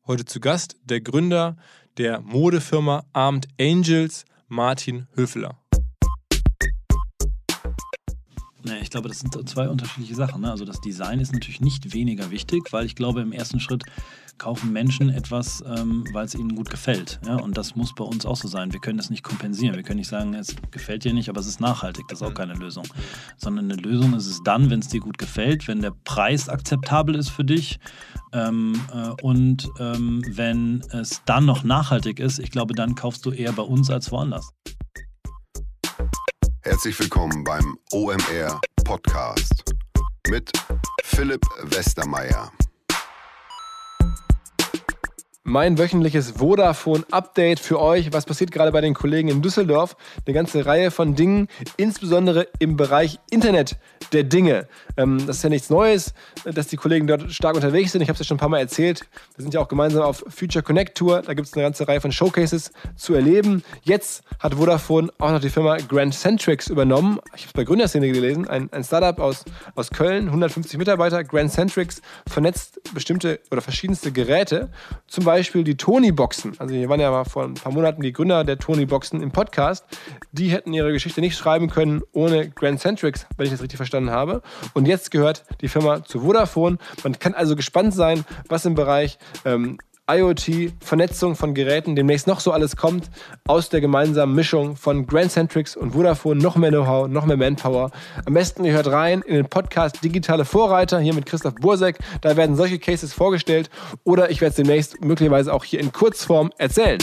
Heute zu Gast der Gründer der Modefirma Armed Angels, Martin Höfler. Ich glaube, das sind zwei unterschiedliche Sachen. Also das Design ist natürlich nicht weniger wichtig, weil ich glaube, im ersten Schritt kaufen Menschen etwas, weil es ihnen gut gefällt. Ja? Und das muss bei uns auch so sein. Wir können das nicht kompensieren. Wir können nicht sagen, es gefällt dir nicht, aber es ist nachhaltig. Das ist auch keine Lösung. Sondern eine Lösung ist es dann, wenn es dir gut gefällt, wenn der Preis akzeptabel ist für dich und wenn es dann noch nachhaltig ist. Ich glaube, dann kaufst du eher bei uns als woanders. Herzlich willkommen beim OMR Podcast mit Philipp Westermeier. Mein wöchentliches Vodafone-Update für euch. Was passiert gerade bei den Kollegen in Düsseldorf? Eine ganze Reihe von Dingen, insbesondere im Bereich Internet der Dinge. Das ist ja nichts Neues, dass die Kollegen dort stark unterwegs sind. Ich habe es ja schon ein paar Mal erzählt. Wir sind ja auch gemeinsam auf Future Connect Tour. Da gibt es eine ganze Reihe von Showcases zu erleben. Jetzt hat Vodafone auch noch die Firma Grandcentrix übernommen. Ich habe es bei Gründerszene gelesen. Ein Startup aus Köln, 150 Mitarbeiter. Grandcentrix vernetzt bestimmte oder verschiedenste Geräte. Zum Beispiel die Tony-Boxen. Also hier waren ja mal vor ein paar Monaten die Gründer der Tony-Boxen im Podcast. Die hätten ihre Geschichte nicht schreiben können ohne Grandcentrix, wenn ich das richtig verstanden habe. Und jetzt gehört die Firma zu Vodafone. Man kann also gespannt sein, was im Bereich IoT, Vernetzung von Geräten demnächst noch so alles kommt aus der gemeinsamen Mischung von Grandcentrix und Vodafone. Noch mehr Know-how, noch mehr Manpower. Am besten ihr hört rein in den Podcast Digitale Vorreiter, hier mit Christoph Bursek. Da werden solche Cases vorgestellt oder ich werde es demnächst möglicherweise auch hier in Kurzform erzählen.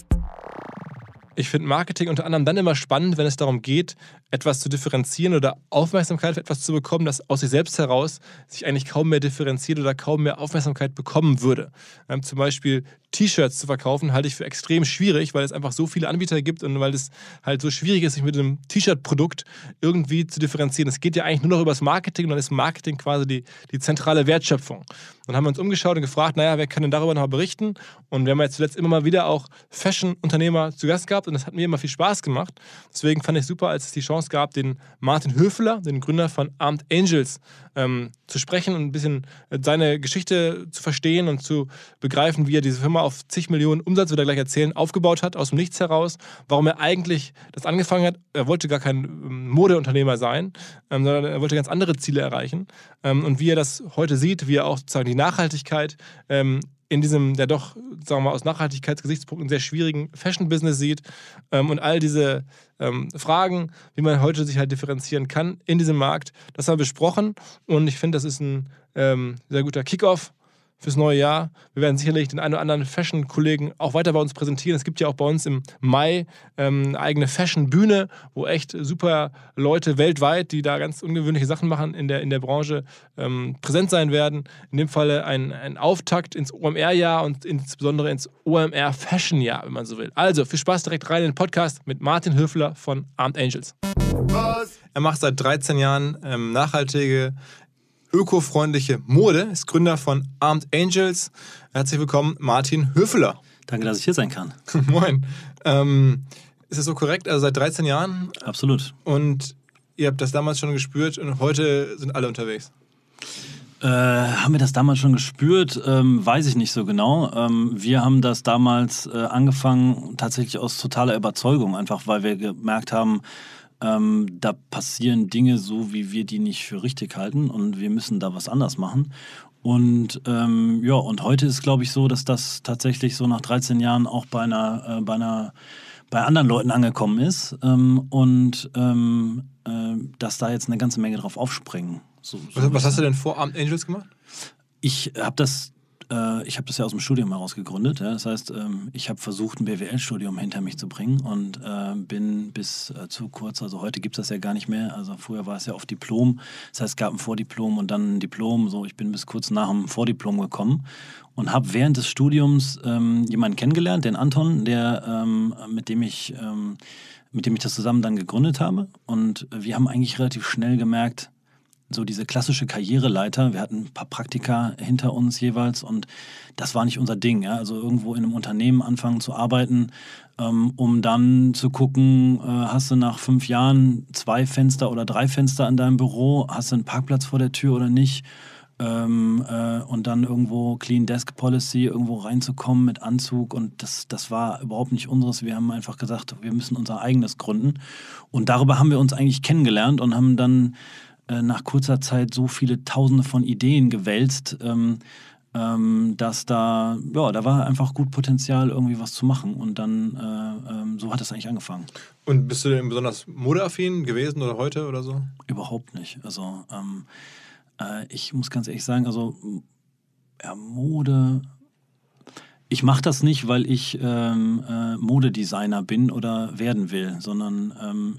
Ich finde Marketing unter anderem dann immer spannend, wenn es darum geht, etwas zu differenzieren oder Aufmerksamkeit für etwas zu bekommen, das aus sich selbst heraus sich eigentlich kaum mehr differenziert oder kaum mehr Aufmerksamkeit bekommen würde. Zum Beispiel T-Shirts zu verkaufen, halte ich für extrem schwierig, weil es einfach so viele Anbieter gibt und weil es halt so schwierig ist, sich mit einem T-Shirt-Produkt irgendwie zu differenzieren. Es geht ja eigentlich nur noch über das Marketing und dann ist Marketing quasi die zentrale Wertschöpfung. Dann haben wir uns umgeschaut und gefragt, wer kann denn darüber noch mal berichten? Und wir haben jetzt zuletzt immer mal wieder auch Fashion-Unternehmer zu Gast gehabt und das hat mir immer viel Spaß gemacht. Deswegen fand ich super, als es die Chance gab, den Martin Höfler, den Gründer von Armed Angels, zu sprechen und ein bisschen seine Geschichte zu verstehen und zu begreifen, wie er diese Firma auf zig Millionen Umsatz, wird er gleich erzählen, aufgebaut hat, aus dem Nichts heraus, warum er eigentlich das angefangen hat. Er wollte gar kein Modeunternehmer sein, sondern er wollte ganz andere Ziele erreichen. Und wie er das heute sieht, wie er auch sozusagen die Nachhaltigkeit in diesem, der doch, sagen wir mal, aus Nachhaltigkeitsgesichtspunkten sehr schwierigen Fashion-Business sieht und all diese Fragen, wie man heute sich halt differenzieren kann in diesem Markt, das haben wir besprochen und ich finde, das ist ein sehr guter Kickoff fürs neue Jahr. Wir werden sicherlich den einen oder anderen Fashion-Kollegen auch weiter bei uns präsentieren. Es gibt ja auch bei uns im Mai eine eigene Fashion-Bühne, wo echt super Leute weltweit, die da ganz ungewöhnliche Sachen machen in der Branche, präsent sein werden. In dem Falle ein Auftakt ins OMR-Jahr und insbesondere ins OMR-Fashion-Jahr, wenn man so will. Also, viel Spaß direkt rein in den Podcast mit Martin Höfler von Armed Angels. Er macht seit 13 Jahren nachhaltige, ökofreundliche Mode, ist Gründer von Armed Angels. Herzlich willkommen, Martin Höfler. Danke, dass ich hier sein kann. Moin. Ist das so korrekt? Also seit 13 Jahren? Absolut. Und ihr habt das damals schon gespürt und heute sind alle unterwegs? Haben wir das damals schon gespürt? Weiß ich nicht so genau. Wir haben das damals angefangen, tatsächlich aus totaler Überzeugung, einfach weil wir gemerkt haben, da passieren Dinge so, wie wir die nicht für richtig halten und wir müssen da was anders machen. Und und heute ist, glaube ich, so, dass das tatsächlich so nach 13 Jahren auch bei anderen Leuten angekommen ist dass da jetzt eine ganze Menge drauf aufspringen. Was hast du denn vor Armed Angels gemacht? Ich habe das ja aus dem Studium heraus gegründet. Ja? Das heißt, ich habe versucht, ein BWL-Studium hinter mich zu bringen und bin bis zu kurz, also heute gibt es das ja gar nicht mehr, also früher war es ja oft Diplom, das heißt, es gab ein Vordiplom und dann ein Diplom, so ich bin bis kurz nach dem Vordiplom gekommen und habe während des Studiums jemanden kennengelernt, den Anton, mit dem ich das zusammen dann gegründet habe und wir haben eigentlich relativ schnell gemerkt, so diese klassische Karriereleiter, wir hatten ein paar Praktika hinter uns jeweils und das war nicht unser Ding. Ja? Also irgendwo in einem Unternehmen anfangen zu arbeiten, um dann zu gucken, hast du nach 5 Jahren 2 Fenster oder 3 Fenster an deinem Büro, hast du einen Parkplatz vor der Tür oder nicht? und dann irgendwo Clean Desk Policy irgendwo reinzukommen mit Anzug und das war überhaupt nicht unseres. Wir haben einfach gesagt, wir müssen unser eigenes gründen und darüber haben wir uns eigentlich kennengelernt und haben dann nach kurzer Zeit so viele Tausende von Ideen gewälzt, dass da war einfach gut Potenzial, irgendwie was zu machen und dann so hat es eigentlich angefangen. Und bist du denn besonders modeaffin gewesen oder heute oder so? Überhaupt nicht. Also ich muss ganz ehrlich sagen, also Mode. Ich mache das nicht, weil ich Modedesigner bin oder werden will, sondern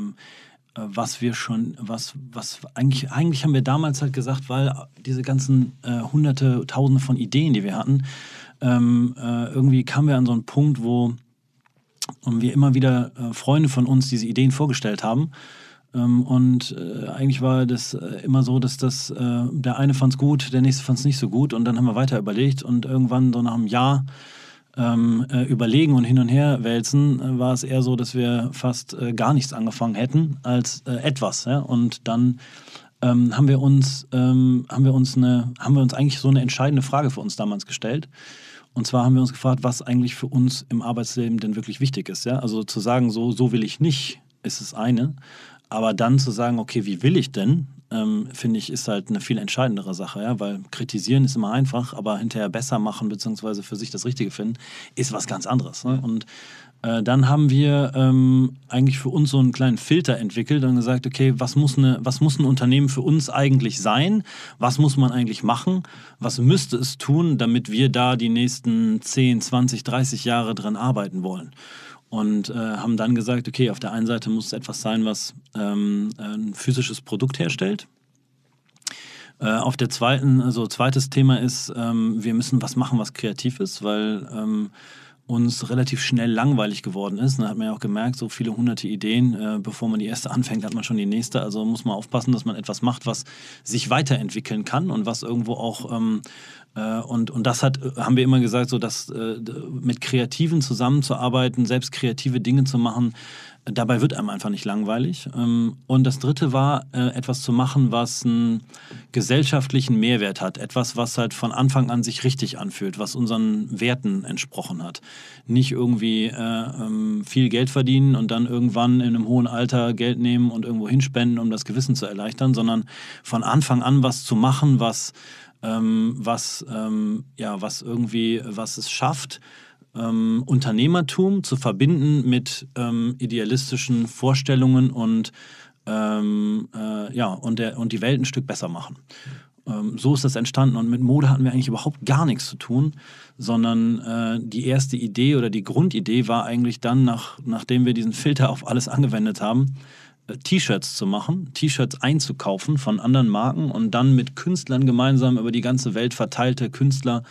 eigentlich haben wir damals halt gesagt, weil diese ganzen Hunderte, Tausende von Ideen, die wir hatten, irgendwie kamen wir an so einen Punkt, wo wir immer wieder Freunde von uns diese Ideen vorgestellt haben. Und eigentlich war das immer so, dass der eine fand es gut, der nächste fand es nicht so gut und dann haben wir weiter überlegt und irgendwann so nach einem Jahr überlegen und hin und her wälzen, war es eher so, dass wir fast gar nichts angefangen hätten als etwas. Ja? Und dann haben wir uns eigentlich so eine entscheidende Frage für uns damals gestellt. Und zwar haben wir uns gefragt, was eigentlich für uns im Arbeitsleben denn wirklich wichtig ist. Ja? Also zu sagen, so will ich nicht, ist das eine. Aber dann zu sagen, okay, wie will ich denn, finde ich, ist halt eine viel entscheidendere Sache. Ja? Weil kritisieren ist immer einfach, aber hinterher besser machen bzw. für sich das Richtige finden, ist was ganz anderes. Ne? Und dann haben wir eigentlich für uns so einen kleinen Filter entwickelt und gesagt, okay, was muss ein Unternehmen für uns eigentlich sein? Was muss man eigentlich machen? Was müsste es tun, damit wir da die nächsten 10, 20, 30 Jahre dran arbeiten wollen? Und haben dann gesagt, okay, auf der einen Seite muss es etwas sein, was ein physisches Produkt herstellt. Auf der zweites Thema ist, wir müssen was machen, was kreativ ist, weil uns relativ schnell langweilig geworden ist. Da hat man ja auch gemerkt, so viele hunderte Ideen, bevor man die erste anfängt, hat man schon die nächste. Also muss man aufpassen, dass man etwas macht, was sich weiterentwickeln kann und was irgendwo auch und das haben wir immer gesagt, so dass mit Kreativen zusammenzuarbeiten, selbst kreative Dinge zu machen, dabei wird einem einfach nicht langweilig. Und das dritte war, etwas zu machen, was einen gesellschaftlichen Mehrwert hat. Etwas, was halt von Anfang an sich richtig anfühlt, was unseren Werten entsprochen hat. Nicht irgendwie viel Geld verdienen und dann irgendwann in einem hohen Alter Geld nehmen und irgendwo hinspenden, um das Gewissen zu erleichtern, sondern von Anfang an was zu machen, was es schafft, Unternehmertum zu verbinden mit idealistischen Vorstellungen und die Welt ein Stück besser machen. So ist das entstanden und mit Mode hatten wir eigentlich überhaupt gar nichts zu tun, sondern die erste Idee oder die Grundidee war eigentlich dann, nachdem wir diesen Filter auf alles angewendet haben, T-Shirts zu machen, T-Shirts einzukaufen von anderen Marken und dann mit Künstlern gemeinsam über die ganze Welt verteilte Künstler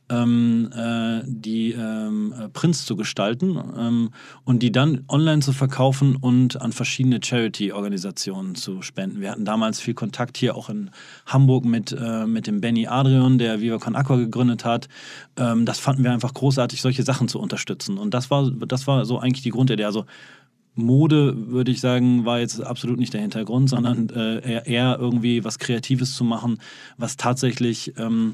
die Prints zu gestalten und die dann online zu verkaufen und an verschiedene Charity-Organisationen zu spenden. Wir hatten damals viel Kontakt hier auch in Hamburg mit dem Benny Adrian, der Viva Con Aqua gegründet hat. Das fanden wir einfach großartig, solche Sachen zu unterstützen. Und das war so eigentlich die Grundidee. Also Mode, würde ich sagen, war jetzt absolut nicht der Hintergrund, sondern eher irgendwie was Kreatives zu machen, was tatsächlich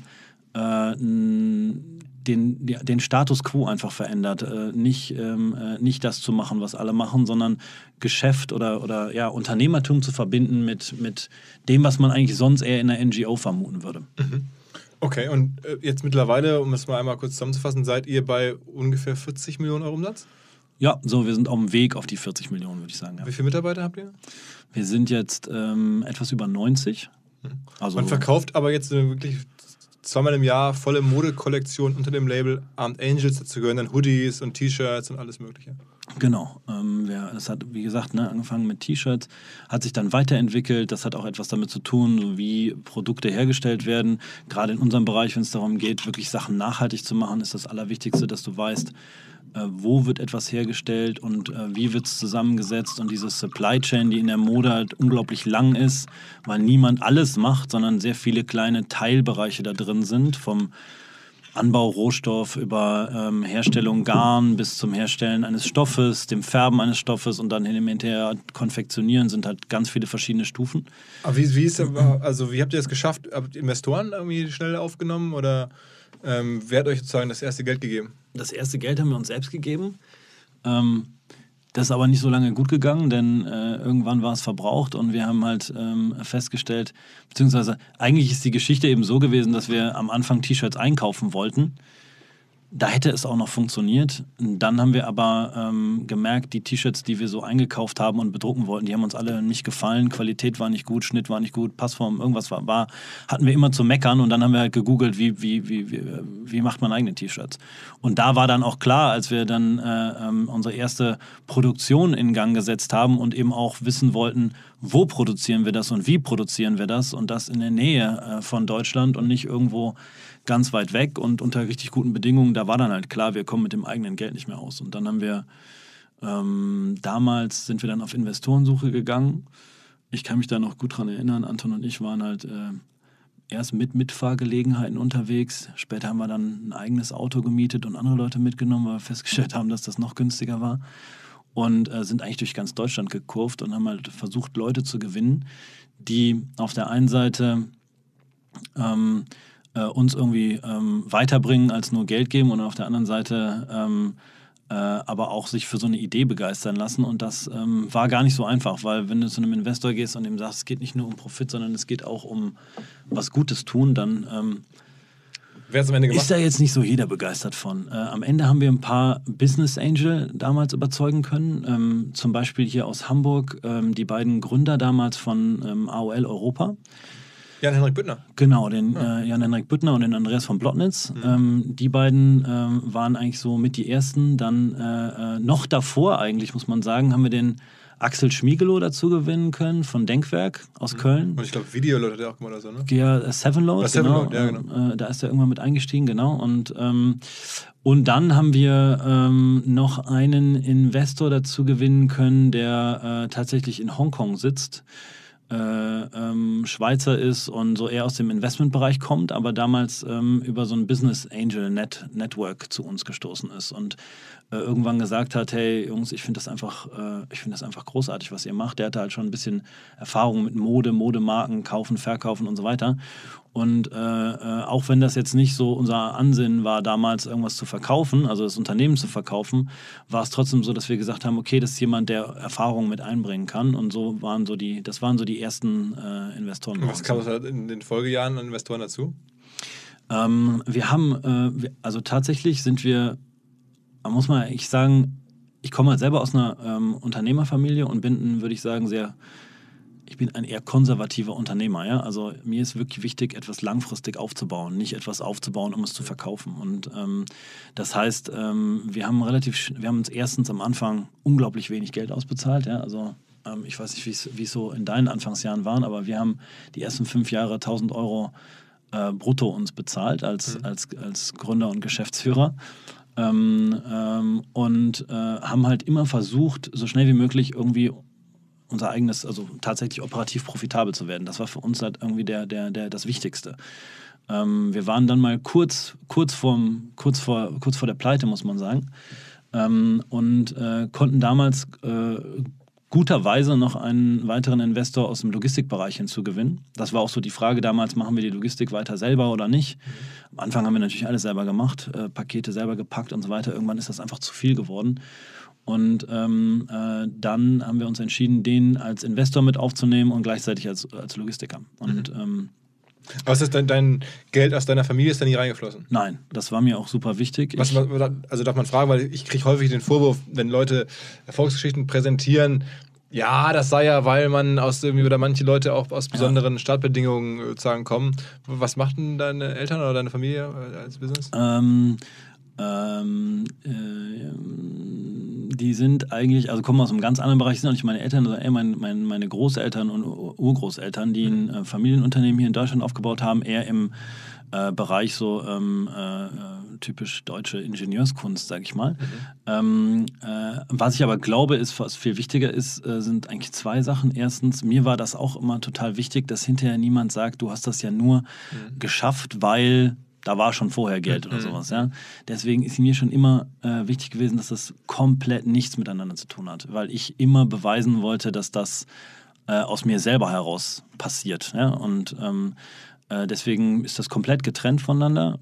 den Status quo einfach verändert. Nicht das zu machen, was alle machen, sondern Geschäft oder Unternehmertum zu verbinden mit dem, was man eigentlich sonst eher in einer NGO vermuten würde. Mhm. Okay, und jetzt mittlerweile, um es mal einmal kurz zusammenzufassen, seid ihr bei ungefähr 40 Millionen Euro Umsatz? Ja, so, wir sind auf dem Weg auf die 40 Millionen, würde ich sagen. Ja. Wie viele Mitarbeiter habt ihr? Wir sind jetzt etwas über 90. Also man verkauft aber jetzt wirklich zweimal im Jahr volle Modekollektion unter dem Label Armed Angels. Dazu gehören dann Hoodies und T-Shirts und alles Mögliche. Genau. Es hat, wie gesagt, angefangen mit T-Shirts, hat sich dann weiterentwickelt. Das hat auch etwas damit zu tun, wie Produkte hergestellt werden. Gerade in unserem Bereich, wenn es darum geht, wirklich Sachen nachhaltig zu machen, ist das Allerwichtigste, dass du weißt, wo wird etwas hergestellt und wie wird es zusammengesetzt. Und diese Supply Chain, die in der Mode halt unglaublich lang ist, weil niemand alles macht, sondern sehr viele kleine Teilbereiche da drin sind, vom Anbau, Rohstoff, über Herstellung Garn bis zum Herstellen eines Stoffes, dem Färben eines Stoffes und dann hinterher Konfektionieren sind halt ganz viele verschiedene Stufen. Aber wie habt ihr das geschafft? Habt ihr Investoren irgendwie schnell aufgenommen oder wer hat euch sozusagen das erste Geld gegeben? Das erste Geld haben wir uns selbst gegeben. Das ist aber nicht so lange gut gegangen, denn irgendwann war es verbraucht und wir haben halt festgestellt, beziehungsweise eigentlich ist die Geschichte eben so gewesen, dass wir am Anfang T-Shirts einkaufen wollten. Da hätte es auch noch funktioniert. Dann haben wir aber gemerkt, die T-Shirts, die wir so eingekauft haben und bedrucken wollten, die haben uns alle nicht gefallen. Qualität war nicht gut, Schnitt war nicht gut, Passform, irgendwas hatten wir immer zu meckern. Und dann haben wir halt gegoogelt, wie macht man eigene T-Shirts. Und da war dann auch klar, als wir dann unsere erste Produktion in Gang gesetzt haben und eben auch wissen wollten, wo produzieren wir das und wie produzieren wir das und das in der Nähe von Deutschland und nicht irgendwo ganz weit weg und unter richtig guten Bedingungen, da war dann halt klar, wir kommen mit dem eigenen Geld nicht mehr aus. Und dann haben wir, damals sind wir dann auf Investorensuche gegangen. Ich kann mich da noch gut dran erinnern, Anton und ich waren halt erst mit Mitfahrgelegenheiten unterwegs. Später haben wir dann ein eigenes Auto gemietet und andere Leute mitgenommen, weil wir festgestellt haben, dass das noch günstiger war. Und sind eigentlich durch ganz Deutschland gekurvt und haben halt versucht, Leute zu gewinnen, die auf der einen Seite uns irgendwie weiterbringen als nur Geld geben und auf der anderen Seite aber auch sich für so eine Idee begeistern lassen. Und das war gar nicht so einfach, weil wenn du zu einem Investor gehst und ihm sagst, es geht nicht nur um Profit, sondern es geht auch um was Gutes tun, dann Wer hat's am Ende gemacht? ist da jetzt nicht so jeder begeistert von. Am Ende haben wir ein paar Business Angel damals überzeugen können. Zum Beispiel hier aus Hamburg die beiden Gründer damals von AOL Europa. Jan-Henrik Büttner. Genau, den Jan-Henrik Büttner und den Andreas von Blottnitz. Die beiden waren eigentlich so mit die Ersten. Dann noch davor eigentlich, muss man sagen, haben wir den Axel Schmiegelow dazu gewinnen können von Denkwerk aus Köln. Und ich glaube, Videoload hat er auch gemacht oder so, ne? Ja, Sevenload, genau. Ja, genau. Da ist er irgendwann mit eingestiegen, genau. Und dann haben wir noch einen Investor dazu gewinnen können, der tatsächlich in Hongkong sitzt. Schweizer ist und so eher aus dem Investmentbereich kommt, aber damals über so ein Business Angel Network zu uns gestoßen ist und irgendwann gesagt hat, hey Jungs, ich finde das einfach großartig, was ihr macht. Der hatte halt schon ein bisschen Erfahrung mit Modemarken, kaufen, verkaufen und so weiter. Und auch wenn das jetzt nicht so unser Ansinnen war, damals irgendwas zu verkaufen, also das Unternehmen zu verkaufen, war es trotzdem so, dass wir gesagt haben, okay, das ist jemand, der Erfahrung mit einbringen kann. Und so waren so die ersten Investoren. Und was kam in den Folgejahren an Investoren dazu? Wir haben, also tatsächlich sind wir, muss man eigentlich sagen, ich komme halt selber aus einer Unternehmerfamilie und bin, würde ich sagen, ich bin ein eher konservativer Unternehmer, ja. Also mir ist wirklich wichtig, etwas langfristig aufzubauen, nicht etwas aufzubauen, um es zu verkaufen. Und das heißt, wir haben uns erstens am Anfang unglaublich wenig Geld ausbezahlt, ja. Also ich weiß nicht, wie es so in deinen Anfangsjahren waren, aber wir haben die ersten 5 Jahre 1.000 Euro brutto uns bezahlt als Gründer und Geschäftsführer. Und haben halt immer versucht, so schnell wie möglich irgendwie unser eigenes, also tatsächlich operativ profitabel zu werden. Das war für uns halt irgendwie das Wichtigste. Wir waren dann mal kurz vor der Pleite, muss man sagen, und konnten damals guterweise noch einen weiteren Investor aus dem Logistikbereich hinzugewinnen. Das war auch so die Frage damals, machen wir die Logistik weiter selber oder nicht? Am Anfang haben wir natürlich alles selber gemacht, Pakete selber gepackt und so weiter. Irgendwann ist das einfach zu viel geworden. Und dann haben wir uns entschieden, den als Investor mit aufzunehmen und gleichzeitig als Logistiker. Und, aber ist das dein Geld aus deiner Familie ist da nie reingeflossen? Nein, das war mir auch super wichtig. Also darf man fragen, weil ich kriege häufig den Vorwurf, wenn Leute Erfolgsgeschichten präsentieren, ja, das sei ja, weil man oder manche Leute auch aus besonderen Startbedingungen sozusagen kommen. Was machten deine Eltern oder deine Familie als Business? Die sind eigentlich, also kommen aus einem ganz anderen Bereich, sind auch nicht meine Eltern, sondern eher meine Großeltern und Urgroßeltern, die ein Familienunternehmen hier in Deutschland aufgebaut haben, eher im Bereich so typisch deutsche Ingenieurskunst, sag ich mal. Was ich aber glaube, was viel wichtiger ist, sind eigentlich 2 Sachen. Erstens, mir war das auch immer total wichtig, dass hinterher niemand sagt, du hast das ja nur geschafft, weil Da war schon vorher Geld oder sowas. Ja? Deswegen ist mir schon immer wichtig gewesen, dass das komplett nichts miteinander zu tun hat. Weil ich immer beweisen wollte, dass das aus mir selber heraus passiert. Ja? Und deswegen ist das komplett getrennt voneinander.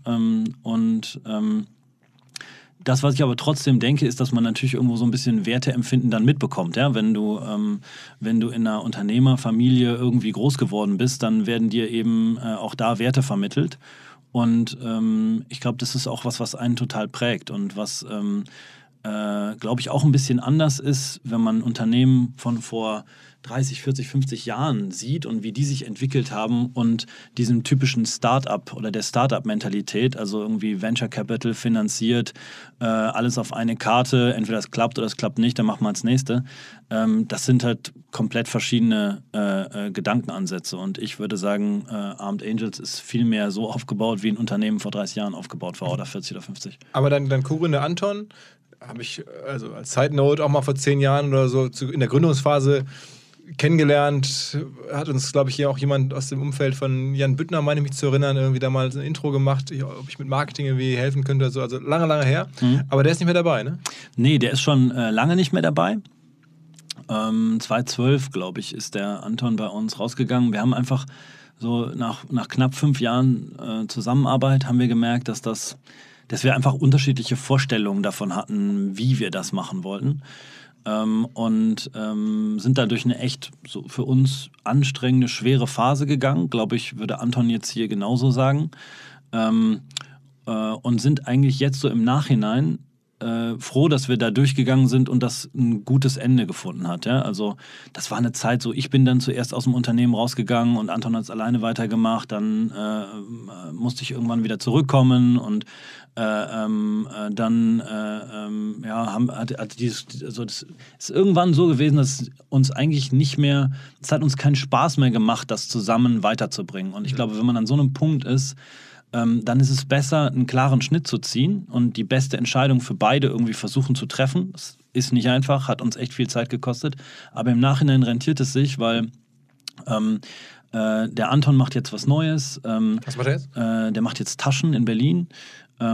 Das, was ich aber trotzdem denke, ist, dass man natürlich irgendwo so ein bisschen Werteempfinden dann mitbekommt. Ja? Wenn du in einer Unternehmerfamilie irgendwie groß geworden bist, dann werden dir eben auch da Werte vermittelt. Und ich glaube, das ist auch was einen total prägt und was, glaube ich, auch ein bisschen anders ist, wenn man Unternehmen von vor 30, 40, 50 Jahren sieht und wie die sich entwickelt haben und diesem typischen Start-up oder der Start-up-Mentalität, also irgendwie Venture Capital finanziert, alles auf eine Karte, entweder es klappt oder es klappt nicht, dann machen wir das nächste. Das sind halt komplett verschiedene Gedankenansätze und ich würde sagen, Armed Angels ist viel mehr so aufgebaut, wie ein Unternehmen vor 30 Jahren aufgebaut war oder 40 oder 50. Aber dein Co-Gründer Anton, habe ich also als Side Note auch mal vor 10 Jahren oder so in der Gründungsphase kennengelernt, hat uns, glaube ich, hier auch jemand aus dem Umfeld von Jan Büttner, meine ich mich zu erinnern, irgendwie damals ein Intro gemacht, ob ich mit Marketing irgendwie helfen könnte, also lange, lange her. Aber der ist nicht mehr dabei, ne? Nee, der ist schon lange nicht mehr dabei. 2012, glaube ich, ist der Anton bei uns rausgegangen. Wir haben einfach so nach knapp 5 Jahren Zusammenarbeit haben wir gemerkt, dass wir einfach unterschiedliche Vorstellungen davon hatten, wie wir das machen wollten. Und sind dadurch eine echt so für uns anstrengende, schwere Phase gegangen. Glaube ich, würde Anton jetzt hier genauso sagen. Und sind eigentlich jetzt so im Nachhinein froh, dass wir da durchgegangen sind und das ein gutes Ende gefunden hat. Ja? Also das war eine Zeit so, ich bin dann zuerst aus dem Unternehmen rausgegangen und Anton hat es alleine weitergemacht. Dann musste ich irgendwann wieder zurückkommen und das ist irgendwann so gewesen, dass uns eigentlich nicht mehr, es hat uns keinen Spaß mehr gemacht, das zusammen weiterzubringen. Und ich glaube, wenn man an so einem Punkt ist, dann ist es besser, einen klaren Schnitt zu ziehen und die beste Entscheidung für beide irgendwie versuchen zu treffen. Das ist nicht einfach, hat uns echt viel Zeit gekostet, aber im Nachhinein rentiert es sich, weil der Anton macht jetzt was Neues. Was macht er jetzt? Der macht jetzt Taschen in Berlin. Wir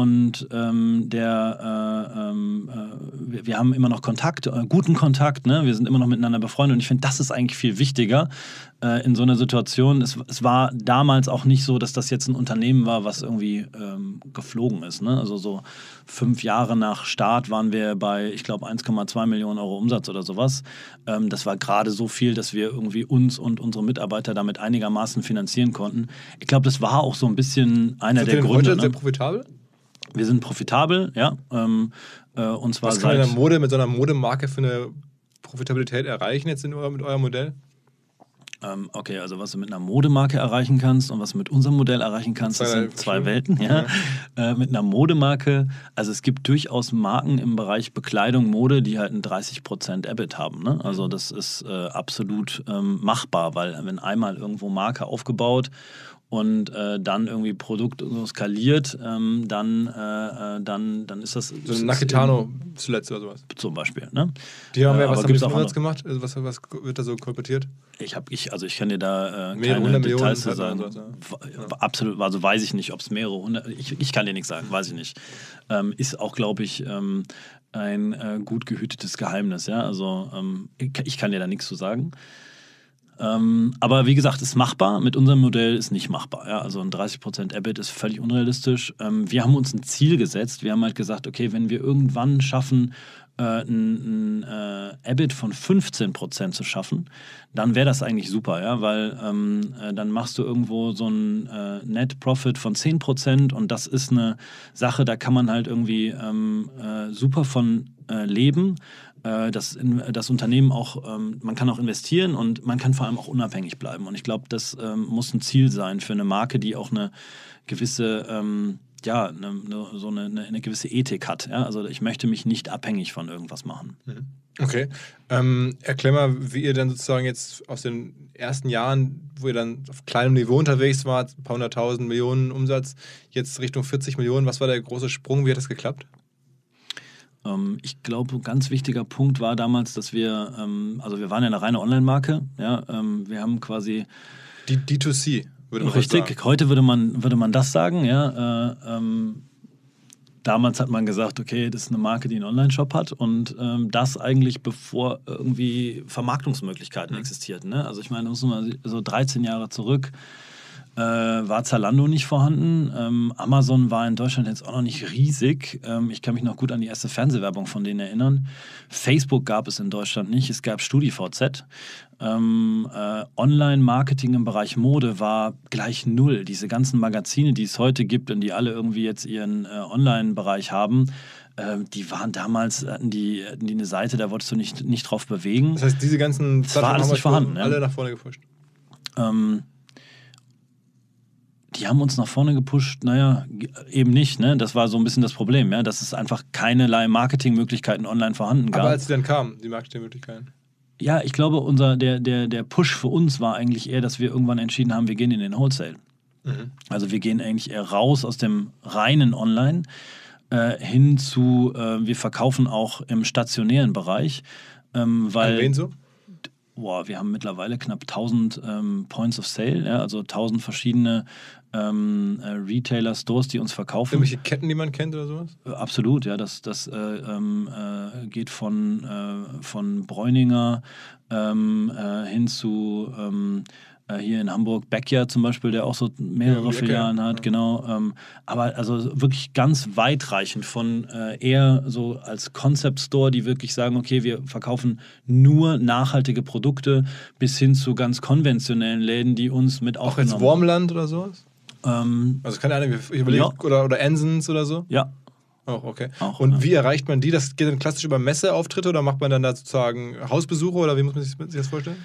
haben immer noch Kontakt, guten Kontakt, ne? Wir sind immer noch miteinander befreundet und ich finde, das ist eigentlich viel wichtiger in so einer Situation. Es war damals auch nicht so, dass das jetzt ein Unternehmen war, was irgendwie geflogen ist, ne? Also so 5 Jahre nach Start waren wir bei, ich glaube, 1,2 Millionen Euro Umsatz oder sowas. Das war gerade so viel, dass wir irgendwie uns und unsere Mitarbeiter damit einigermaßen finanzieren konnten. Ich glaube, das war auch so ein bisschen einer der Gründe. Heute sehr profitabel? Wir sind profitabel, ja. Und zwar was kann man mit so einer Modemarke für eine Profitabilität erreichen jetzt mit eurem Modell? Okay, also was du mit einer Modemarke erreichen kannst und was du mit unserem Modell erreichen kannst, das sind 2 Welten. Ja. Mit einer Modemarke, also es gibt durchaus Marken im Bereich Bekleidung, Mode, die halt einen 30% EBIT haben. Ne? Also das ist absolut machbar, weil wenn einmal irgendwo Marke aufgebaut und dann irgendwie Produkt so skaliert, dann ist das... So ein Nakitano zuletzt oder sowas? Zum Beispiel. Ne? Die haben was haben die für Umsatz gemacht? Also was wird da so kolportiert? Ich kann dir da keine Details zu sagen. Absolut, also weiß ich nicht, ob es mehrere hundert... Ich kann dir nichts sagen, weiß ich nicht. Ist auch, glaube ich, ein gut gehütetes Geheimnis. Ja? Also ich kann dir da nichts zu sagen. Aber wie gesagt, ist machbar. Mit unserem Modell ist nicht machbar. Ja? Also ein 30% EBIT ist völlig unrealistisch. Wir haben uns ein Ziel gesetzt. Wir haben halt gesagt, okay, wenn wir irgendwann schaffen, ein EBIT von 15% zu schaffen, dann wäre das eigentlich super, ja? Weil dann machst du irgendwo so ein Net Profit von 10% und das ist eine Sache, da kann man halt irgendwie super von leben. Das Unternehmen auch, man kann auch investieren und man kann vor allem auch unabhängig bleiben. Und ich glaube, das muss ein Ziel sein für eine Marke, die auch eine gewisse, eine gewisse Ethik hat. Ja? Also ich möchte mich nicht abhängig von irgendwas machen. Okay. Erklär mal, wie ihr dann sozusagen jetzt aus den ersten Jahren, wo ihr dann auf kleinem Niveau unterwegs wart, ein paar 100.000 Millionen Umsatz, jetzt Richtung 40 Millionen. Was war der große Sprung? Wie hat das geklappt? Ich glaube, ein ganz wichtiger Punkt war damals, dass wir waren ja eine reine Online-Marke. Ja? Wir haben quasi... D2C. würde man Richtig, sagen. heute würde man das sagen, ja. Damals hat man gesagt, okay, das ist eine Marke, die einen Online-Shop hat und das eigentlich bevor irgendwie Vermarktungsmöglichkeiten existierten. Ne? Also ich meine, muss man so 13 Jahre zurück, war Zalando nicht vorhanden. Amazon war in Deutschland jetzt auch noch nicht riesig. Ich kann mich noch gut an die erste Fernsehwerbung von denen erinnern. Facebook gab es in Deutschland nicht. Es gab StudiVZ. Online-Marketing im Bereich Mode war gleich null. Diese ganzen Magazine, die es heute gibt und die alle irgendwie jetzt ihren Online-Bereich haben, die waren damals, hatten die eine Seite, da wolltest du nicht drauf bewegen. Das heißt, diese ganzen das war alles nicht vorhanden. Alle nach vorne gepusht. Die haben uns nach vorne gepusht, naja, eben nicht, ne? Das war so ein bisschen das Problem, ja, dass es einfach keinerlei Marketingmöglichkeiten online vorhanden gab. Aber als sie dann kamen, die Marketingmöglichkeiten. Ja, ich glaube, der Push für uns war eigentlich eher, dass wir irgendwann entschieden haben, wir gehen in den Wholesale. Also wir gehen eigentlich eher raus aus dem reinen Online hin zu, wir verkaufen auch im stationären Bereich. Weil, an wen so? Wir haben mittlerweile knapp 1000 Points of Sale, ja, also 1000 verschiedene Retailer-Stores, die uns verkaufen. Irgendwelche Ketten, die man kennt oder sowas? Absolut, ja. Das geht von Bräuninger hin zu hier in Hamburg Backyard zum Beispiel, der auch so mehrere Filialen hat, genau. Aber also wirklich ganz weitreichend von eher so als Concept Store, die wirklich sagen, okay, wir verkaufen nur nachhaltige Produkte, bis hin zu ganz konventionellen Läden, die uns mit auch aufgenommen jetzt Wormland oder sowas? Also keine Ahnung, ich überlege, ja. oder Ensens oder so? Ja. Auch, okay. Und wie erreicht man die? Das geht dann klassisch über Messeauftritte oder macht man dann da sozusagen Hausbesuche oder wie muss man sich das vorstellen?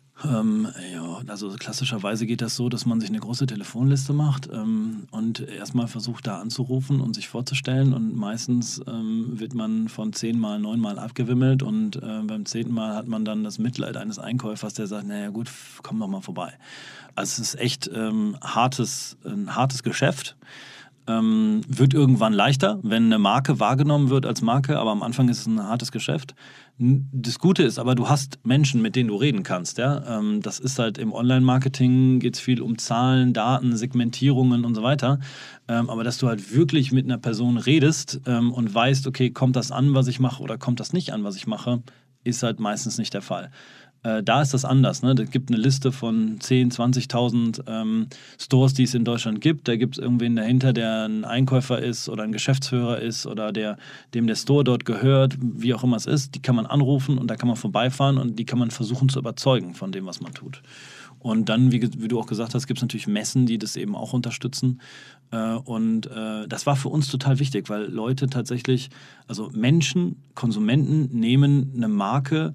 Also klassischerweise geht das so, dass man sich eine große Telefonliste macht und erstmal versucht, da anzurufen und sich vorzustellen. Und meistens wird man von 10 Mal 9 Mal abgewimmelt und beim 10. Mal hat man dann das Mitleid eines Einkäufers, der sagt, naja gut, komm doch mal vorbei. Also es ist echt ein hartes Geschäft. Wird irgendwann leichter, wenn eine Marke wahrgenommen wird als Marke, aber am Anfang ist es ein hartes Geschäft. Das Gute ist aber, du hast Menschen, mit denen du reden kannst. Ja? Das ist halt im Online-Marketing, geht es viel um Zahlen, Daten, Segmentierungen und so weiter. Aber dass du halt wirklich mit einer Person redest und weißt, okay, kommt das an, was ich mache oder kommt das nicht an, was ich mache, ist halt meistens nicht der Fall. Da ist das anders. Ne? Es gibt eine Liste von 10.000, 20.000 Stores, die es in Deutschland gibt. Da gibt es irgendwen dahinter, der ein Einkäufer ist oder ein Geschäftsführer ist oder dem der Store dort gehört, wie auch immer es ist. Die kann man anrufen und da kann man vorbeifahren und die kann man versuchen zu überzeugen von dem, was man tut. Und dann, wie du auch gesagt hast, gibt es natürlich Messen, die das eben auch unterstützen. Und das war für uns total wichtig, weil Leute tatsächlich, also Menschen, Konsumenten nehmen eine Marke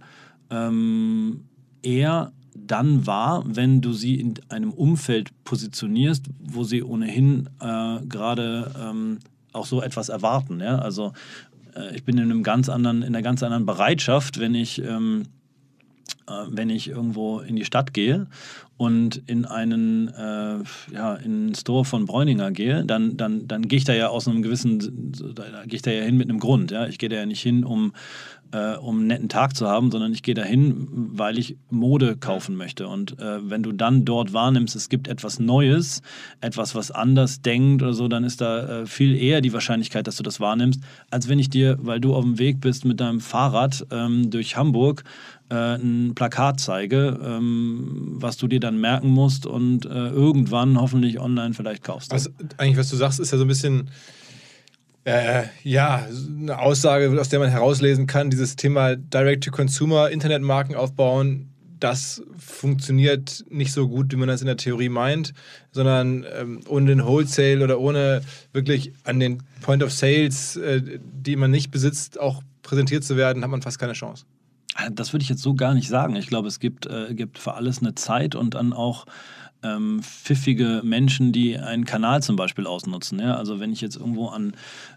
eher dann wahr, wenn du sie in einem Umfeld positionierst, wo sie ohnehin gerade auch so etwas erwarten. Ja? Also ich bin in einer ganz anderen Bereitschaft, wenn ich irgendwo in die Stadt gehe und in einen Store von Bräuninger gehe, dann gehe ich da ja aus einem gewissen, da gehe ich da ja hin mit einem Grund. Ja? Ich gehe da ja nicht hin, um einen netten Tag zu haben, sondern ich gehe dahin, weil ich Mode kaufen möchte. Und wenn du dann dort wahrnimmst, es gibt etwas Neues, etwas, was anders denkt oder so, dann ist da viel eher die Wahrscheinlichkeit, dass du das wahrnimmst, als wenn ich dir, weil du auf dem Weg bist mit deinem Fahrrad durch Hamburg, ein Plakat zeige, was du dir dann merken musst und irgendwann hoffentlich online vielleicht kaufst. Also eigentlich, was du sagst, ist ja so ein bisschen eine Aussage, aus der man herauslesen kann, dieses Thema Direct-to-Consumer, Internetmarken aufbauen, das funktioniert nicht so gut, wie man das in der Theorie meint, sondern ohne den Wholesale oder ohne wirklich an den Point of Sales, die man nicht besitzt, auch präsentiert zu werden, hat man fast keine Chance. Das würde ich jetzt so gar nicht sagen. Ich glaube, es gibt für alles eine Zeit und dann auch pfiffige Menschen, die einen Kanal zum Beispiel ausnutzen. Ja? Also wenn ich jetzt irgendwo an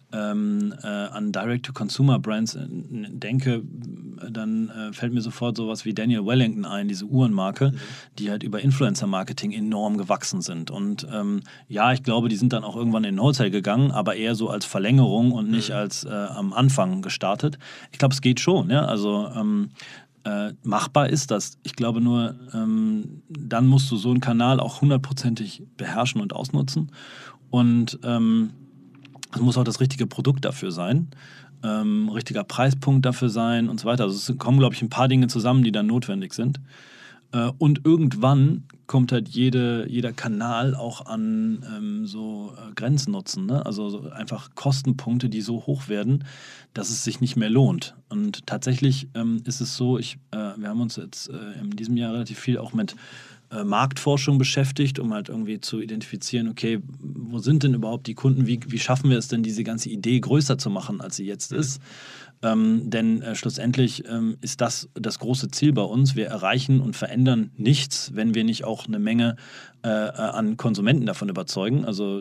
Direct-to-Consumer-Brands denke, dann fällt mir sofort sowas wie Daniel Wellington ein, diese Uhrenmarke, die halt über Influencer-Marketing enorm gewachsen sind. Und ich glaube, die sind dann auch irgendwann in den Wholesale gegangen, aber eher so als Verlängerung und nicht als am Anfang gestartet. Ich glaube, es geht schon. Ja? Also machbar ist das. Ich glaube nur, dann musst du so einen Kanal auch 100%ig beherrschen und ausnutzen. Und es muss auch das richtige Produkt dafür sein, richtiger Preispunkt dafür sein und so weiter. Also es kommen, glaube ich, ein paar Dinge zusammen, die dann notwendig sind. Und irgendwann kommt halt jeder Kanal auch an Grenzen nutzen. Ne? Also so einfach Kostenpunkte, die so hoch werden, dass es sich nicht mehr lohnt. Und tatsächlich ist es so, wir haben uns jetzt in diesem Jahr relativ viel auch mit Marktforschung beschäftigt, um halt irgendwie zu identifizieren, okay, wo sind denn überhaupt die Kunden, wie schaffen wir es denn, diese ganze Idee größer zu machen, als sie jetzt ist. Denn schlussendlich ist das große Ziel bei uns. Wir erreichen und verändern nichts, wenn wir nicht auch eine Menge an Konsumenten davon überzeugen. Also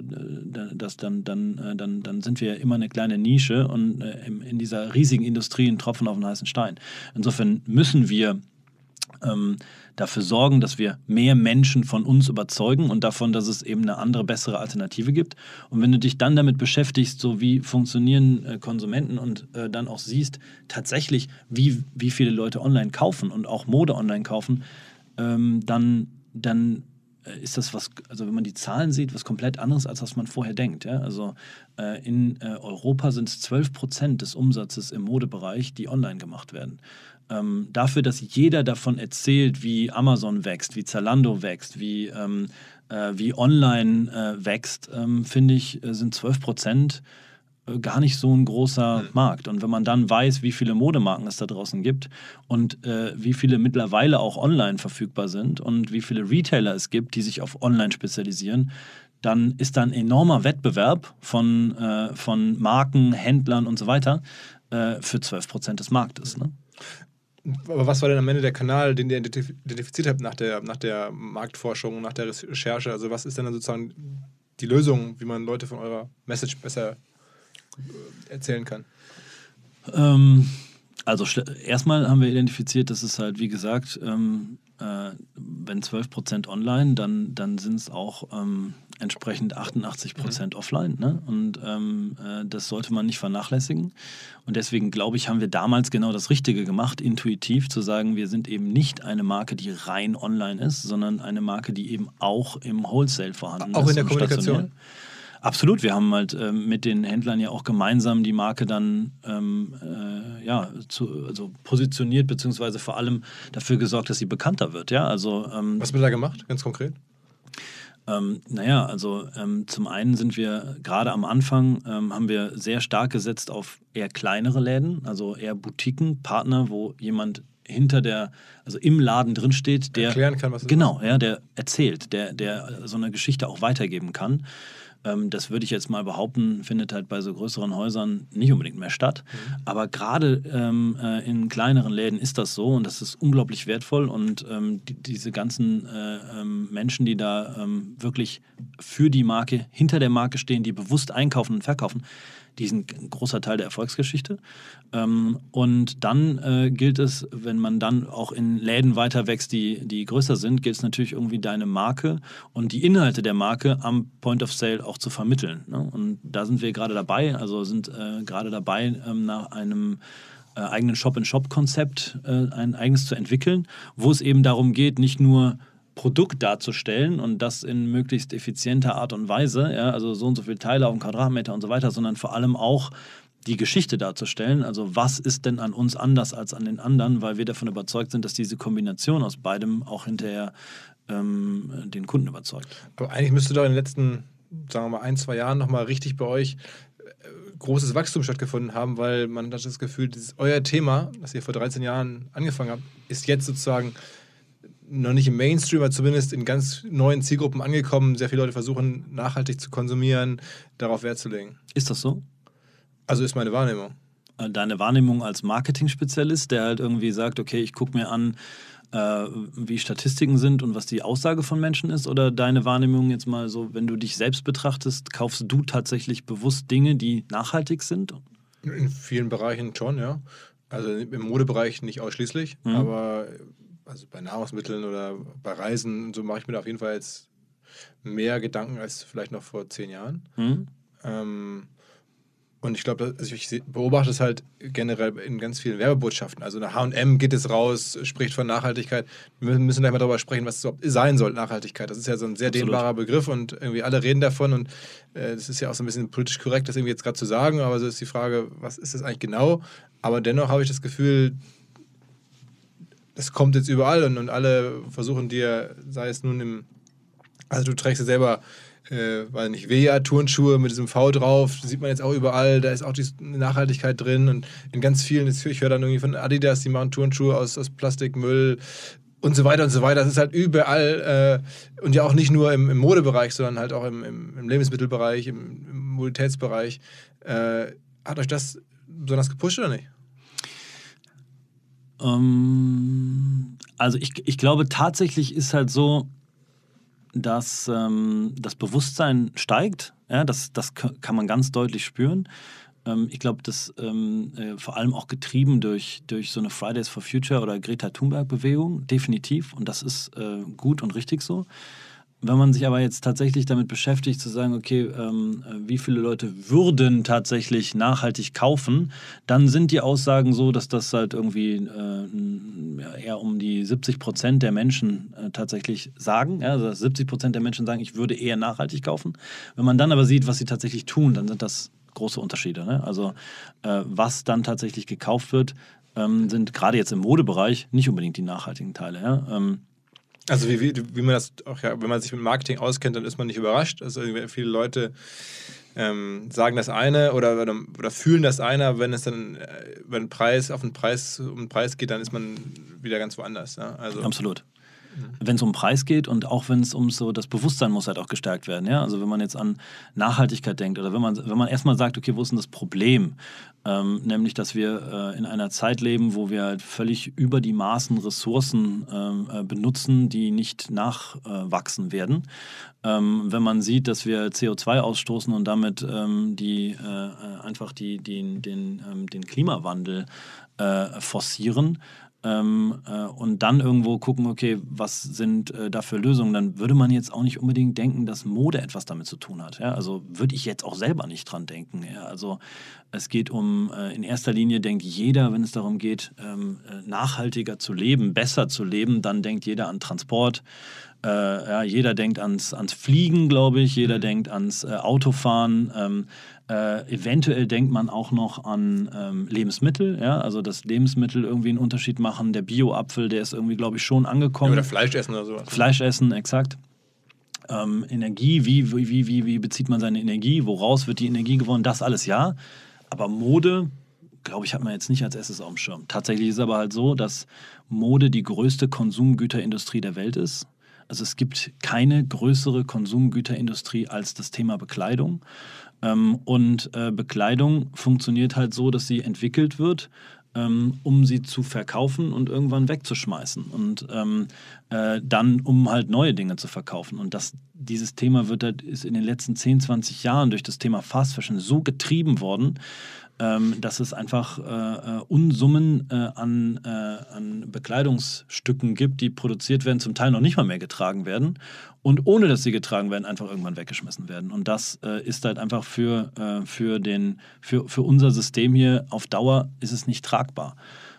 dann sind wir immer eine kleine Nische und in dieser riesigen Industrie ein Tropfen auf den heißen Stein. Insofern müssen wir dafür sorgen, dass wir mehr Menschen von uns überzeugen und davon, dass es eben eine andere, bessere Alternative gibt. Und wenn du dich dann damit beschäftigst, so wie funktionieren Konsumenten und dann auch siehst, tatsächlich, wie viele Leute online kaufen und auch Mode online kaufen, dann ist das also wenn man die Zahlen sieht, was komplett anderes, als was man vorher denkt. Ja? Also in Europa sind es 12% des Umsatzes im Modebereich, die online gemacht werden. Dafür, dass jeder davon erzählt, wie Amazon wächst, wie Zalando wächst, wie online wächst, finde ich, sind 12% gar nicht so ein großer Markt. Und wenn man dann weiß, wie viele Modemarken es da draußen gibt und wie viele mittlerweile auch online verfügbar sind und wie viele Retailer es gibt, die sich auf online spezialisieren, dann ist da ein enormer Wettbewerb von Marken, Händlern und so weiter für 12% des Marktes. Ne? Aber was war denn am Ende der Kanal, den ihr identifiziert habt nach der Marktforschung, nach der Recherche? Also was ist denn dann sozusagen die Lösung, wie man Leute von eurer Message besser erzählen kann? Also erstmal haben wir identifiziert, dass es halt, wie gesagt, wenn 12% online, dann sind es auch entsprechend 88% offline. Ne? Und das sollte man nicht vernachlässigen. Und deswegen, glaube ich, haben wir damals genau das Richtige gemacht, intuitiv zu sagen, wir sind eben nicht eine Marke, die rein online ist, sondern eine Marke, die eben auch im Wholesale vorhanden ist. Auch in der Kommunikation? Absolut, wir haben halt mit den Händlern ja auch gemeinsam die Marke dann positioniert, beziehungsweise vor allem dafür gesorgt, dass sie bekannter wird. Ja? Also, was wird da gemacht, ganz konkret? Zum einen sind wir gerade am Anfang, haben wir sehr stark gesetzt auf eher kleinere Läden, also eher Boutiquen, Partner, wo jemand im Laden drin steht, der erklären kann, was es genau, ja, der erzählt, der so eine Geschichte auch weitergeben kann. Das würde ich jetzt mal behaupten, findet halt bei so größeren Häusern nicht unbedingt mehr statt. Aber gerade in kleineren Läden ist das so und das ist unglaublich wertvoll. Und diese ganzen Menschen, die da wirklich für die Marke, hinter der Marke stehen, die bewusst einkaufen und verkaufen, die sind ein großer Teil der Erfolgsgeschichte. Und dann gilt es, wenn man dann auch in Läden weiter wächst, die größer sind, gilt es natürlich irgendwie deine Marke und die Inhalte der Marke am Point of Sale auch zu vermitteln. Ne? Und da sind wir gerade dabei, nach einem eigenen Shop-in-Shop-Konzept ein eigenes zu entwickeln, wo es eben darum geht, nicht nur Produkt darzustellen und das in möglichst effizienter Art und Weise, ja, also so und so viele Teile auf dem Quadratmeter und so weiter, sondern vor allem auch die Geschichte darzustellen. Also was ist denn an uns anders als an den anderen, weil wir davon überzeugt sind, dass diese Kombination aus beidem auch hinterher den Kunden überzeugt. Aber eigentlich müsste doch in den letzten, sagen wir mal, 1-2 Jahren nochmal richtig bei euch großes Wachstum stattgefunden haben, weil man hat das Gefühl, euer Thema, das ihr vor 13 Jahren angefangen habt, ist jetzt sozusagen noch nicht im Mainstream, aber zumindest in ganz neuen Zielgruppen angekommen. Sehr viele Leute versuchen, nachhaltig zu konsumieren, darauf Wert zu legen. Ist das so? Also ist meine Wahrnehmung. Deine Wahrnehmung als Marketing-Spezialist, der halt irgendwie sagt, okay, ich gucke mir an, wie Statistiken sind und was die Aussage von Menschen ist, oder deine Wahrnehmung jetzt mal so, wenn du dich selbst betrachtest, kaufst du tatsächlich bewusst Dinge, die nachhaltig sind? In vielen Bereichen schon, ja. Also im Modebereich nicht ausschließlich, aber also bei Nahrungsmitteln oder bei Reisen, so mache ich mir da auf jeden Fall jetzt mehr Gedanken als vielleicht noch vor 10 Jahren. Und ich glaube, ich beobachte es halt generell in ganz vielen Werbebotschaften. Also nach H&M geht es raus, spricht von Nachhaltigkeit. Wir müssen gleich mal darüber sprechen, was es überhaupt sein soll, Nachhaltigkeit. Das ist ja so ein sehr dehnbarer Begriff und irgendwie alle reden davon. Und das ist ja auch so ein bisschen politisch korrekt, das irgendwie jetzt gerade zu sagen. Aber so ist die Frage, was ist das eigentlich genau? Aber dennoch habe ich das Gefühl, das kommt jetzt überall und alle versuchen dir, sei es nun also du trägst ja selber weiß nicht, Vea-Turnschuhe mit diesem V drauf, das sieht man jetzt auch überall, da ist auch die Nachhaltigkeit drin und in ganz vielen, ich höre dann irgendwie von Adidas, die machen Turnschuhe aus Plastikmüll und so weiter und so weiter. Das ist halt überall und ja auch nicht nur im Modebereich, sondern halt auch im Lebensmittelbereich, im Mobilitätsbereich. Hat euch das besonders gepusht oder nicht? Also ich glaube, tatsächlich ist halt so, dass das Bewusstsein steigt. Ja, das kann man ganz deutlich spüren. Ich glaube, das vor allem auch getrieben durch so eine Fridays for Future oder Greta Thunberg-Bewegung, definitiv. Und das ist gut und richtig so. Wenn man sich aber jetzt tatsächlich damit beschäftigt, zu sagen, okay, wie viele Leute würden tatsächlich nachhaltig kaufen, dann sind die Aussagen so, dass das halt irgendwie eher um die 70% der Menschen tatsächlich sagen. Ja, also 70% der Menschen sagen, ich würde eher nachhaltig kaufen. Wenn man dann aber sieht, was sie tatsächlich tun, dann sind das große Unterschiede. Ne? Also was dann tatsächlich gekauft wird, sind gerade jetzt im Modebereich nicht unbedingt die nachhaltigen Teile. Ja? Also wie man das auch, ja, wenn man sich mit Marketing auskennt, dann ist man nicht überrascht. Also viele Leute sagen das eine oder fühlen das eine, wenn es dann um den Preis geht, dann ist man wieder ganz woanders. Ja? Also, absolut. Wenn es um Preis geht und auch wenn es um so das Bewusstsein muss halt auch gestärkt werden. Ja? Also wenn man jetzt an Nachhaltigkeit denkt oder wenn man erstmal sagt, okay, wo ist denn das Problem? Nämlich, dass wir in einer Zeit leben, wo wir halt völlig über die Maßen Ressourcen benutzen, die nicht nachwachsen werden. Wenn man sieht, dass wir CO2 ausstoßen und damit einfach den Klimawandel forcieren, und dann irgendwo gucken, okay, was sind da für Lösungen, dann würde man jetzt auch nicht unbedingt denken, dass Mode etwas damit zu tun hat. Ja? Also würde ich jetzt auch selber nicht dran denken. Ja? Also es geht in erster Linie denkt jeder, wenn es darum geht, nachhaltiger zu leben, besser zu leben, dann denkt jeder an Transport. Jeder denkt ans Fliegen, glaube ich, jeder denkt ans Autofahren. Eventuell denkt man auch noch an Lebensmittel, ja? Also dass Lebensmittel irgendwie einen Unterschied machen. Der Bio-Apfel, der ist irgendwie, glaube ich, schon angekommen. Ja, oder Fleisch essen oder sowas. Fleisch essen, exakt. Energie, wie bezieht man seine Energie? Woraus wird die Energie gewonnen? Das alles ja. Aber Mode, glaube ich, hat man jetzt nicht als erstes auf dem Schirm. Tatsächlich ist es aber halt so, dass Mode die größte Konsumgüterindustrie der Welt ist. Also es gibt keine größere Konsumgüterindustrie als das Thema Bekleidung. Und Bekleidung funktioniert halt so, dass sie entwickelt wird, um sie zu verkaufen und irgendwann wegzuschmeißen. Und dann, um halt neue Dinge zu verkaufen. Und dieses Thema ist in den letzten 10, 20 Jahren durch das Thema Fast Fashion so getrieben worden, dass es einfach Unsummen an Bekleidungsstücken gibt, die produziert werden, zum Teil noch nicht mal mehr getragen werden und ohne, dass sie getragen werden, einfach irgendwann weggeschmissen werden. Und das ist halt einfach für unser System hier auf Dauer ist es nicht tragbar.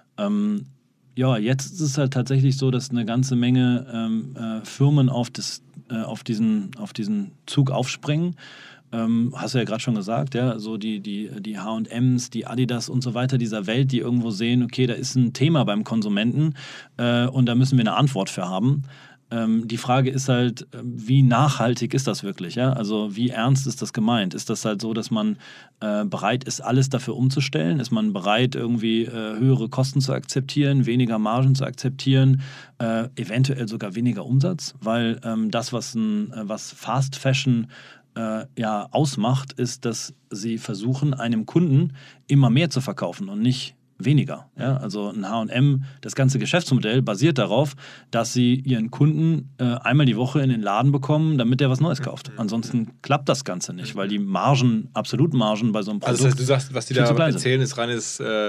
Jetzt ist es halt tatsächlich so, dass eine ganze Menge Firmen auf diesen Zug aufspringen. Hast du ja gerade schon gesagt, ja, so die H&Ms, die Adidas und so weiter dieser Welt, die irgendwo sehen, okay, da ist ein Thema beim Konsumenten und da müssen wir eine Antwort für haben. Die Frage ist halt, wie nachhaltig ist das wirklich? Ja? Also wie ernst ist das gemeint? Ist das halt so, dass man bereit ist, alles dafür umzustellen? Ist man bereit, irgendwie höhere Kosten zu akzeptieren, weniger Margen zu akzeptieren, eventuell sogar weniger Umsatz? Weil das, was Fast Fashion ausmacht, ist, dass sie versuchen, einem Kunden immer mehr zu verkaufen und nicht weniger. Ja? Also ein H&M, das ganze Geschäftsmodell basiert darauf, dass sie ihren Kunden einmal die Woche in den Laden bekommen, damit er was Neues kauft. Ansonsten klappt das Ganze nicht, weil die absoluten Margen bei so einem Produkt also das heißt, du sagst, was die da erzählen, ist reines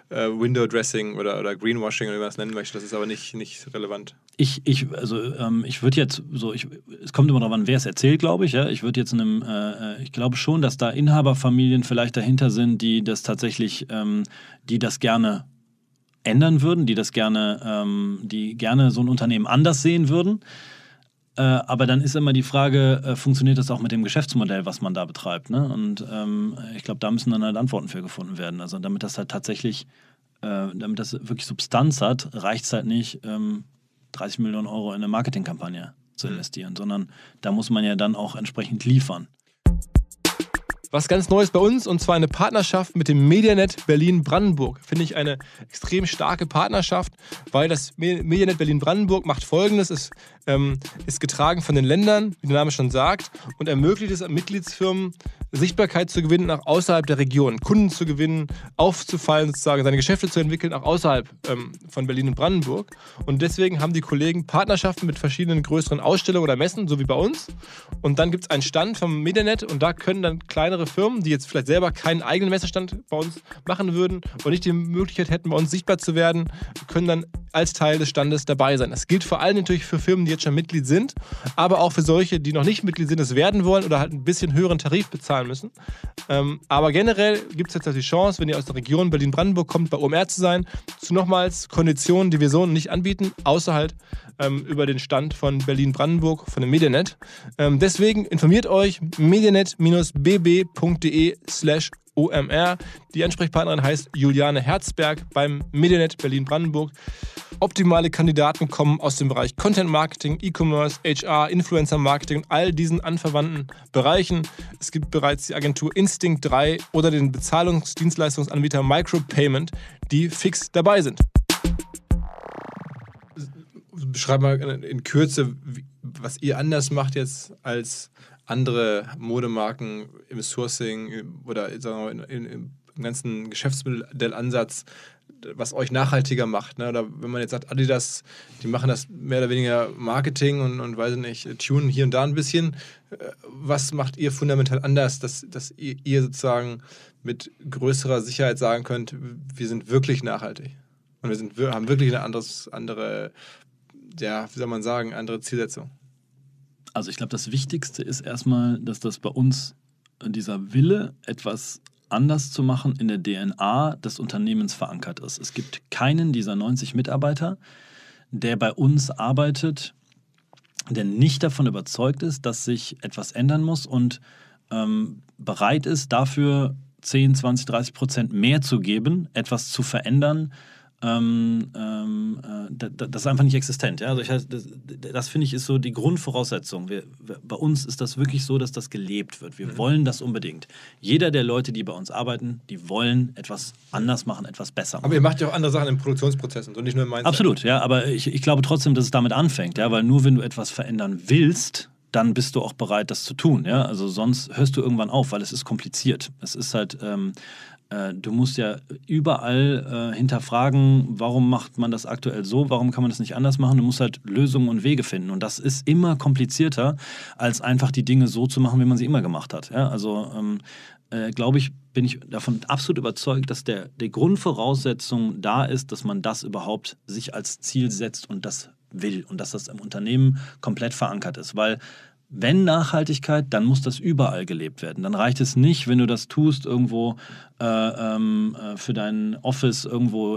Window-Dressing oder Greenwashing oder wie man es nennen möchte. Das ist aber nicht relevant. Ich würde jetzt es kommt immer darauf an, wer es erzählt, glaube ich. Ja? Ich würde jetzt ich glaube schon, dass da Inhaberfamilien vielleicht dahinter sind, die das tatsächlich, die das gerne ändern würden, die gerne so ein Unternehmen anders sehen würden. Aber dann ist immer die Frage, funktioniert das auch mit dem Geschäftsmodell, was man da betreibt? Ne? Und ich glaube, da müssen dann halt Antworten für gefunden werden. Also damit das halt tatsächlich, damit das wirklich Substanz hat, reicht es halt nicht, 30 Millionen Euro in eine Marketingkampagne zu investieren, sondern da muss man ja dann auch entsprechend liefern. Was ganz Neues bei uns, und zwar eine Partnerschaft mit dem Medianet Berlin-Brandenburg. Finde ich eine extrem starke Partnerschaft, weil das Medianet Berlin-Brandenburg macht Folgendes, ist getragen von den Ländern, wie der Name schon sagt, und ermöglicht es Mitgliedsfirmen, Sichtbarkeit zu gewinnen, auch außerhalb der Region, Kunden zu gewinnen, aufzufallen, sozusagen seine Geschäfte zu entwickeln, auch außerhalb von Berlin und Brandenburg. Und deswegen haben die Kollegen Partnerschaften mit verschiedenen größeren Ausstellungen oder Messen, so wie bei uns. Und dann gibt es einen Stand vom Medianet und da können dann kleinere Firmen, die jetzt vielleicht selber keinen eigenen Messestand bei uns machen würden und nicht die Möglichkeit hätten, bei uns sichtbar zu werden, können dann als Teil des Standes dabei sein. Das gilt vor allem natürlich für Firmen, die jetzt schon Mitglied sind, aber auch für solche, die noch nicht Mitglied sind, es werden wollen oder halt ein bisschen höheren Tarif bezahlen müssen. Aber generell gibt es jetzt die Chance, wenn ihr aus der Region Berlin-Brandenburg kommt, bei OMR zu sein, zu nochmals Konditionen, die wir so nicht anbieten, außer halt über den Stand von Berlin-Brandenburg, von dem Medianet. Deswegen informiert euch medianet-bb.de/OMR. Die Ansprechpartnerin heißt Juliane Herzberg beim Medianet Berlin-Brandenburg. Optimale Kandidaten kommen aus dem Bereich Content Marketing, E-Commerce, HR, Influencer Marketing und all diesen anverwandten Bereichen. Es gibt bereits die Agentur Instinct 3 oder den Bezahlungsdienstleistungsanbieter Micropayment, die fix dabei sind. Beschreib mal in Kürze, was ihr anders macht jetzt als andere Modemarken im Sourcing oder sagen wir, im ganzen Geschäftsmodellansatz, was euch nachhaltiger macht. Ne? Oder wenn man jetzt sagt, Adidas, die machen das mehr oder weniger Marketing und weiß nicht, tunen hier und da ein bisschen. Was macht ihr fundamental anders, dass ihr sozusagen mit größerer Sicherheit sagen könnt, wir sind wirklich nachhaltig und wir haben wirklich eine andere Zielsetzung? Also ich glaube, das Wichtigste ist erstmal, dass das bei uns dieser Wille, etwas anders zu machen, in der DNA des Unternehmens verankert ist. Es gibt keinen dieser 90 Mitarbeiter, der bei uns arbeitet, der nicht davon überzeugt ist, dass sich etwas ändern muss und bereit ist, dafür 10, 20, 30% mehr zu geben, etwas zu verändern. Das ist einfach nicht existent. Ja? Also das finde ich ist so die Grundvoraussetzung. Bei uns ist das wirklich so, dass das gelebt wird. Wir wollen das unbedingt. Jeder der Leute, die bei uns arbeiten, die wollen etwas anders machen, etwas besser machen. Aber ihr macht ja auch andere Sachen im Produktionsprozess und nicht nur im Mindset. Absolut, ja. Aber ich glaube trotzdem, dass es damit anfängt. Ja? Weil nur wenn du etwas verändern willst, dann bist du auch bereit, das zu tun. Ja? Also sonst hörst du irgendwann auf, weil es ist kompliziert. Es ist halt... du musst ja überall hinterfragen, warum macht man das aktuell so, warum kann man das nicht anders machen. Du musst halt Lösungen und Wege finden. Und das ist immer komplizierter, als einfach die Dinge so zu machen, wie man sie immer gemacht hat. Ja? Also bin ich davon absolut überzeugt, dass die Grundvoraussetzung da ist, dass man das überhaupt sich als Ziel setzt und das will. Und dass das im Unternehmen komplett verankert ist. Weil wenn Nachhaltigkeit, dann muss das überall gelebt werden. Dann reicht es nicht, wenn du das tust, irgendwo für dein Office irgendwo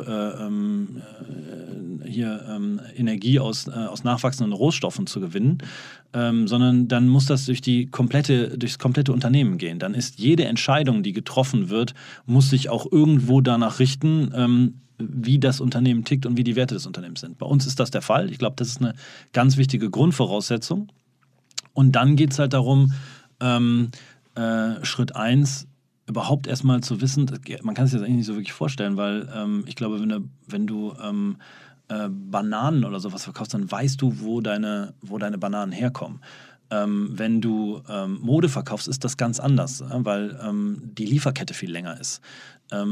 Energie aus nachwachsenden Rohstoffen zu gewinnen, sondern dann muss das durchs komplette Unternehmen gehen. Dann ist jede Entscheidung, die getroffen wird, muss sich auch irgendwo danach richten, wie das Unternehmen tickt und wie die Werte des Unternehmens sind. Bei uns ist das der Fall. Ich glaube, das ist eine ganz wichtige Grundvoraussetzung. Und dann geht es halt darum, Schritt 1, überhaupt erstmal zu wissen, man kann es sich das eigentlich nicht so wirklich vorstellen, weil ich glaube, wenn du Bananen oder sowas verkaufst, dann weißt du, wo deine Bananen herkommen. Wenn du Mode verkaufst, ist das ganz anders, weil die Lieferkette viel länger ist.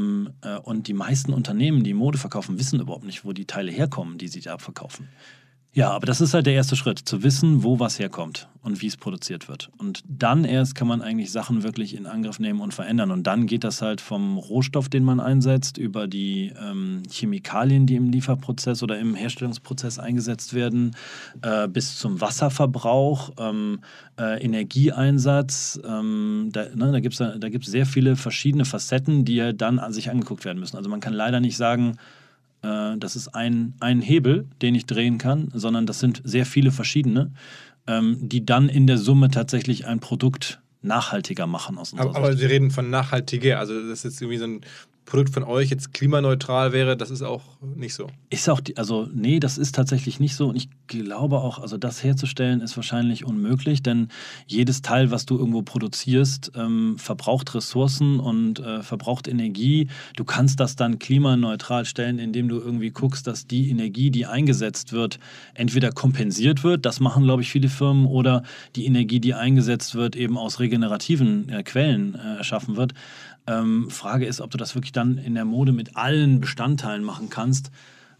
Und die meisten Unternehmen, die Mode verkaufen, wissen überhaupt nicht, wo die Teile herkommen, die sie da verkaufen. Ja, aber das ist halt der erste Schritt, zu wissen, wo was herkommt und wie es produziert wird. Und dann erst kann man eigentlich Sachen wirklich in Angriff nehmen und verändern. Und dann geht das halt vom Rohstoff, den man einsetzt, über die Chemikalien, die im Lieferprozess oder im Herstellungsprozess eingesetzt werden, bis zum Wasserverbrauch, Energieeinsatz. Da gibt's sehr viele verschiedene Facetten, die ja dann an sich angeguckt werden müssen. Also man kann leider nicht sagen, das ist ein Hebel, den ich drehen kann, sondern das sind sehr viele verschiedene, die dann in der Summe tatsächlich ein Produkt nachhaltiger machen aus unserer Sicht. Aber Sie reden von nachhaltiger, also das ist jetzt irgendwie so ein Produkt von euch jetzt klimaneutral wäre, das ist auch nicht so. Ist auch, nee, das ist tatsächlich nicht so und ich glaube auch, also das herzustellen ist wahrscheinlich unmöglich, denn jedes Teil, was du irgendwo produzierst, verbraucht Ressourcen und verbraucht Energie. Du kannst das dann klimaneutral stellen, indem du irgendwie guckst, dass die Energie, die eingesetzt wird, entweder kompensiert wird, das machen, glaube ich, viele Firmen, oder die Energie, die eingesetzt wird, eben aus regenerativen Quellen erschaffen wird. Frage ist, ob du das wirklich dann in der Mode mit allen Bestandteilen machen kannst.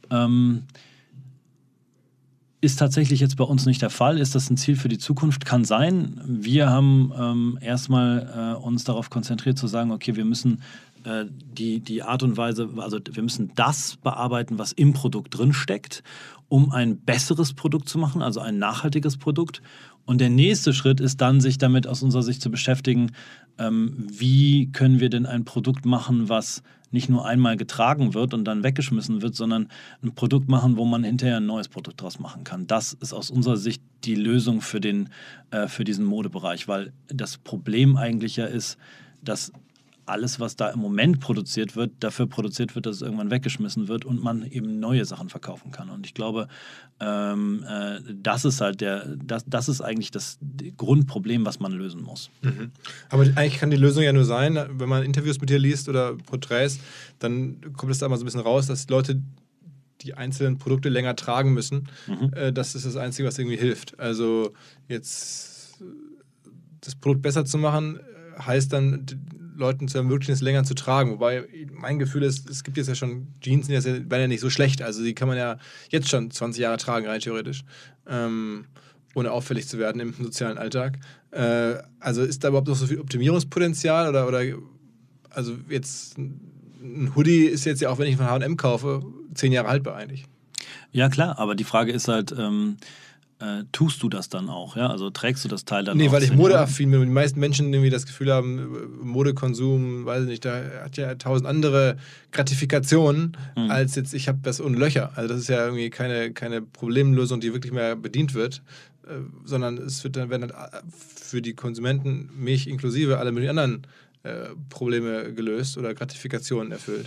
Ist tatsächlich jetzt bei uns nicht der Fall. Ist das ein Ziel für die Zukunft? Kann sein. Wir haben erstmal uns darauf konzentriert zu sagen, okay, wir müssen die Art und Weise, also wir müssen das bearbeiten, was im Produkt drin steckt, um ein besseres Produkt zu machen, also ein nachhaltiges Produkt. Und der nächste Schritt ist dann, sich damit aus unserer Sicht zu beschäftigen, wie können wir denn ein Produkt machen, was nicht nur einmal getragen wird und dann weggeschmissen wird, sondern ein Produkt machen, wo man hinterher ein neues Produkt draus machen kann. Das ist aus unserer Sicht die Lösung für diesen Modebereich, weil das Problem eigentlich ja ist, dass alles, was da im Moment produziert wird, dafür produziert wird, dass es irgendwann weggeschmissen wird und man eben neue Sachen verkaufen kann. Und ich glaube, das ist halt das ist eigentlich das Grundproblem, was man lösen muss. Mhm. Aber eigentlich kann die Lösung ja nur sein, wenn man Interviews mit dir liest oder Porträts, dann kommt es da mal so ein bisschen raus, dass Leute die einzelnen Produkte länger tragen müssen. Das ist das Einzige, was irgendwie hilft. Also jetzt das Produkt besser zu machen, heißt dann, Leuten zu ermöglichen, es länger zu tragen. Wobei mein Gefühl ist, es gibt jetzt ja schon Jeans, die werden ja nicht so schlecht. Also die kann man ja jetzt schon 20 Jahre tragen, rein theoretisch. Ohne auffällig zu werden im sozialen Alltag. Also ist da überhaupt noch so viel Optimierungspotenzial? Oder also jetzt ein Hoodie ist jetzt ja auch, wenn ich von H&M kaufe, 10 Jahre haltbar eigentlich. Ja klar, aber die Frage ist halt, tust du das dann auch? Ja? Also trägst du das Teil dann auch? Nee, weil ich modeaffin bin und die meisten Menschen irgendwie das Gefühl haben, Modekonsum, weiß ich nicht, da hat ja 1000 andere Gratifikationen, als jetzt ich habe das ohne Löcher. Also das ist ja irgendwie keine Problemlösung, die wirklich mehr bedient wird, sondern werden dann für die Konsumenten, mich inklusive, alle möglichen anderen Probleme gelöst oder Gratifikationen erfüllt.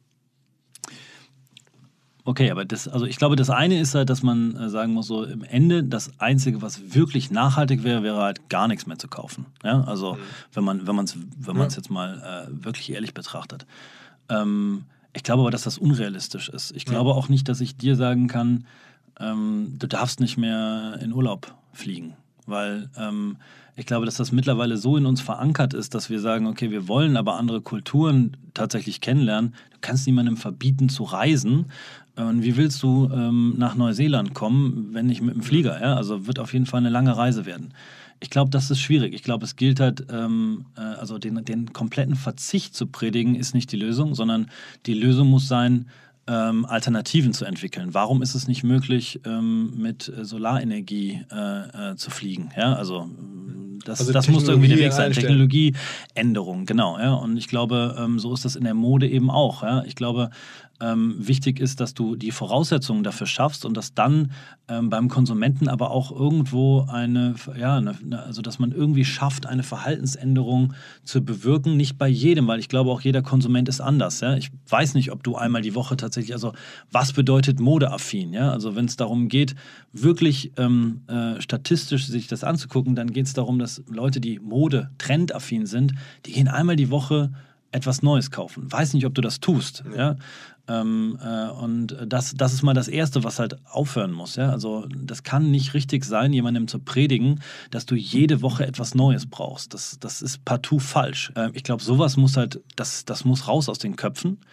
Okay, aber ich glaube, das eine ist halt, dass man sagen muss, so im Ende, das Einzige, was wirklich nachhaltig wäre, wäre halt gar nichts mehr zu kaufen. Ja? Also wenn man es jetzt mal wirklich ehrlich betrachtet. Ich glaube aber, dass das unrealistisch ist. Ich glaube auch nicht, dass ich dir sagen kann, du darfst nicht mehr in Urlaub fliegen. Weil ich glaube, dass das mittlerweile so in uns verankert ist, dass wir sagen, okay, wir wollen aber andere Kulturen tatsächlich kennenlernen. Du kannst niemandem verbieten zu reisen. Und wie willst du nach Neuseeland kommen, wenn nicht mit dem Flieger? Ja? Also wird auf jeden Fall eine lange Reise werden. Ich glaube, das ist schwierig. Ich glaube, es gilt halt, also den kompletten Verzicht zu predigen, ist nicht die Lösung, sondern die Lösung muss sein, Alternativen zu entwickeln. Warum ist es nicht möglich, mit Solarenergie zu fliegen? Ja, also das muss irgendwie der Weg sein. Technologieänderung, genau. Ja? Und ich glaube, so ist das in der Mode eben auch. Ja? Ich glaube, wichtig ist, dass du die Voraussetzungen dafür schaffst und dass dann beim Konsumenten aber auch irgendwo also dass man irgendwie schafft, eine Verhaltensänderung zu bewirken. Nicht bei jedem, weil ich glaube, auch jeder Konsument ist anders. Ja? Ich weiß nicht, ob du einmal die Woche tatsächlich, also was bedeutet modeaffin? Ja? Also wenn es darum geht, wirklich statistisch sich das anzugucken, dann geht es darum, dass Leute, die Mode-trendaffin sind, die gehen einmal die Woche etwas Neues kaufen. Weiß nicht, ob du das tust. Ja? Und das ist mal das Erste, was halt aufhören muss. Ja? Also das kann nicht richtig sein, jemandem zu predigen, dass du jede Woche etwas Neues brauchst. Das ist partout falsch. Ich glaube, sowas muss halt, das muss raus aus den Köpfen.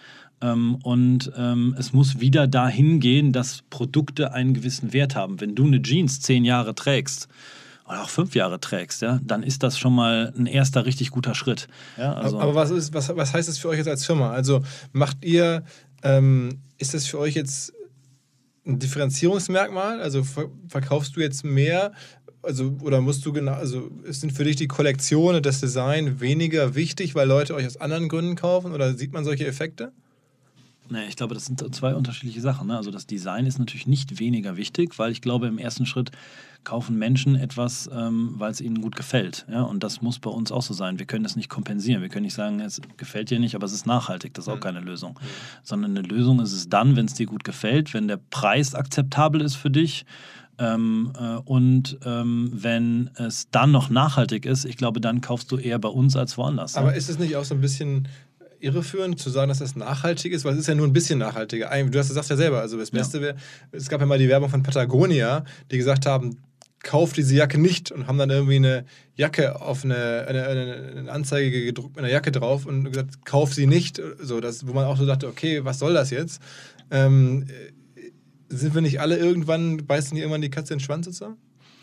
Es muss wieder dahin gehen, dass Produkte einen gewissen Wert haben. Wenn du eine Jeans 10 Jahre trägst oder auch 5 Jahre trägst, ja, dann ist das schon mal ein erster richtig guter Schritt. Ja, also aber was heißt das für euch jetzt als Firma? Also macht ihr, ist das für euch jetzt ein Differenzierungsmerkmal? Also verkaufst du jetzt mehr? Also, oder musst du sind für dich die Kollektion und das Design weniger wichtig, weil Leute euch aus anderen Gründen kaufen? Oder sieht man solche Effekte? Nee, ich glaube, das sind 2 unterschiedliche Sachen. Ne? Also das Design ist natürlich nicht weniger wichtig, weil ich glaube, im ersten Schritt kaufen Menschen etwas, weil es ihnen gut gefällt. Ja? Und das muss bei uns auch so sein. Wir können das nicht kompensieren. Wir können nicht sagen, es gefällt dir nicht, aber es ist nachhaltig. Das ist auch keine Lösung. Sondern eine Lösung ist es dann, wenn es dir gut gefällt, wenn der Preis akzeptabel ist für dich. Wenn es dann noch nachhaltig ist, ich glaube, dann kaufst du eher bei uns als woanders. Aber ja? ist es nicht auch so ein bisschen irreführend zu sagen, dass das nachhaltig ist? Weil es ist ja nur ein bisschen nachhaltiger. Du sagst ja selber, also das Beste wäre, es gab ja mal die Werbung von Patagonia, die gesagt haben, kauf diese Jacke nicht und haben dann irgendwie eine Jacke auf eine Anzeige gedruckt mit einer Jacke drauf und gesagt, kauf sie nicht. So, wo man auch so dachte, okay, was soll das jetzt? Sind wir nicht alle irgendwann, beißen die irgendwann die Katze in den Schwanz sozusagen?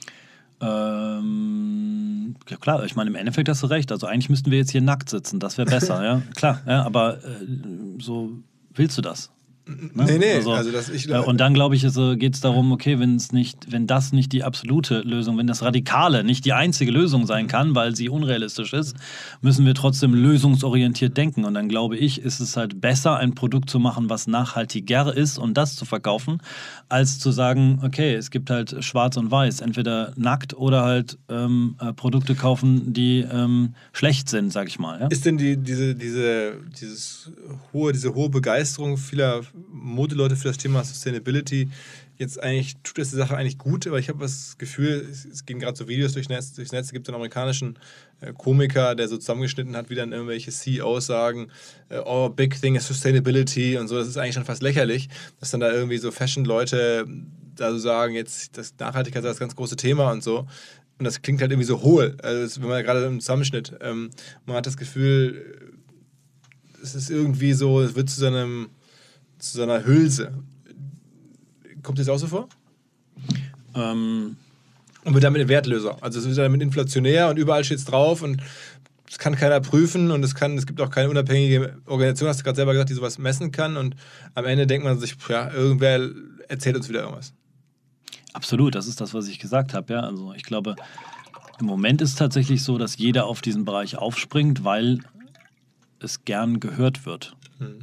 Ja klar, ich meine, im Endeffekt hast du recht. Also eigentlich müssten wir jetzt hier nackt sitzen, das wäre besser, ja. Klar, ja, aber so willst du das? Ne? Nee, und dann, glaube ich, geht es darum, okay, wenn das nicht die absolute Lösung, wenn das Radikale nicht die einzige Lösung sein kann, weil sie unrealistisch ist, müssen wir trotzdem lösungsorientiert denken. Und dann, glaube ich, ist es halt besser, ein Produkt zu machen, was nachhaltiger ist und das zu verkaufen, als zu sagen, okay, es gibt halt schwarz und weiß, entweder nackt oder halt Produkte kaufen, die schlecht sind, sag ich mal. Ja? Ist denn diese hohe Begeisterung vieler Modeleute für das Thema Sustainability jetzt eigentlich, tut das die Sache eigentlich gut? Aber ich habe das Gefühl, es gehen gerade so Videos durchs Netz. Es gibt einen amerikanischen Komiker, der so zusammengeschnitten hat, wie dann irgendwelche CEOs sagen, oh, big thing is Sustainability und so. Das ist eigentlich schon fast lächerlich, dass dann da irgendwie so Fashion-Leute da so sagen, jetzt das Nachhaltigkeit ist das ganz große Thema und so. Und das klingt halt irgendwie so hohl, also wenn man gerade im Zusammenschnitt, man hat das Gefühl, es ist irgendwie so, es wird zu so einer Hülse. Kommt das auch so vor? Und wird damit ein Wertlöser. Also es wird damit inflationär und überall steht es drauf und es kann keiner prüfen und es gibt auch keine unabhängige Organisation, hast du gerade selber gesagt, die sowas messen kann und am Ende denkt man sich, ja, irgendwer erzählt uns wieder irgendwas. Absolut, das ist das, was ich gesagt habe. Ja? Also ich glaube, im Moment ist es tatsächlich so, dass jeder auf diesen Bereich aufspringt, weil es gern gehört wird.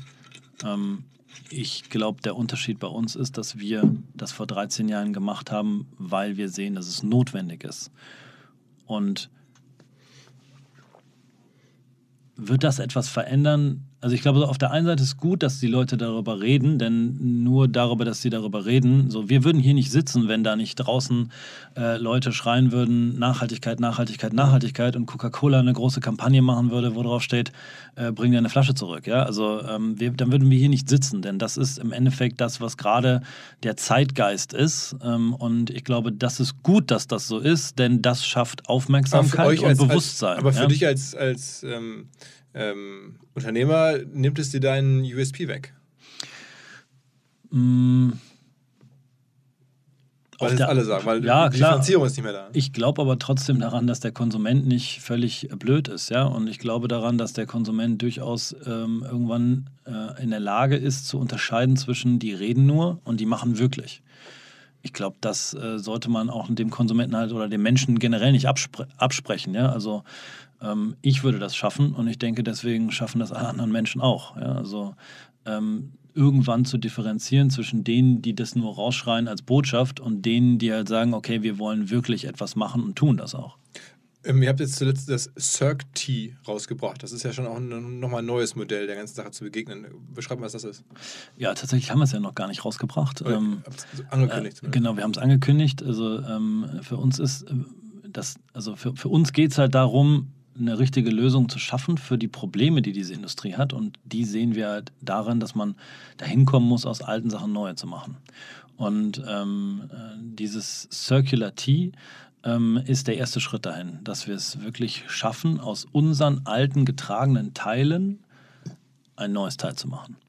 Ich glaube, der Unterschied bei uns ist, dass wir das vor 13 Jahren gemacht haben, weil wir sehen, dass es notwendig ist. Und wird das etwas verändern? Also ich glaube, auf der einen Seite ist es gut, dass die Leute darüber reden, denn nur darüber, dass sie darüber reden, so, wir würden hier nicht sitzen, wenn da nicht draußen Leute schreien würden, Nachhaltigkeit, Nachhaltigkeit, Nachhaltigkeit und Coca-Cola eine große Kampagne machen würde, wo drauf steht, bring dir eine Flasche zurück. Ja? Also dann würden wir hier nicht sitzen, denn das ist im Endeffekt das, was gerade der Zeitgeist ist und ich glaube, das ist gut, dass das so ist, denn das schafft Aufmerksamkeit und Bewusstsein. Aber für dich als Unternehmer nimmt es dir deinen USP weg? Weil das alle sagen, weil ja, die Differenzierung ist nicht mehr da. Ich glaube aber trotzdem daran, dass der Konsument nicht völlig blöd ist. Ja? Und ich glaube daran, dass der Konsument durchaus irgendwann in der Lage ist, zu unterscheiden zwischen die reden nur und die machen wirklich. Ich glaube, das sollte man auch dem Konsumenten halt oder dem Menschen generell nicht absprechen. Ja? Also ich würde das schaffen und ich denke, deswegen schaffen das alle anderen Menschen auch. Ja? Also irgendwann zu differenzieren zwischen denen, die das nur rausschreien als Botschaft und denen, die halt sagen, okay, wir wollen wirklich etwas machen und tun das auch. Ihr habt jetzt zuletzt das CircT rausgebracht. Das ist ja schon auch nochmal ein neues Modell, der ganzen Sache zu begegnen. Beschreib mal, was das ist. Ja, tatsächlich haben wir es ja noch gar nicht rausgebracht. Angekündigt. Genau, wir haben es angekündigt. Also für uns ist für uns geht es halt darum, eine richtige Lösung zu schaffen für die Probleme, die diese Industrie hat. Und die sehen wir halt darin, dass man dahin kommen muss, aus alten Sachen neue zu machen. Und dieses Circular Tea ist der erste Schritt dahin, dass wir es wirklich schaffen, aus unseren alten getragenen Teilen ein neues Teil zu machen.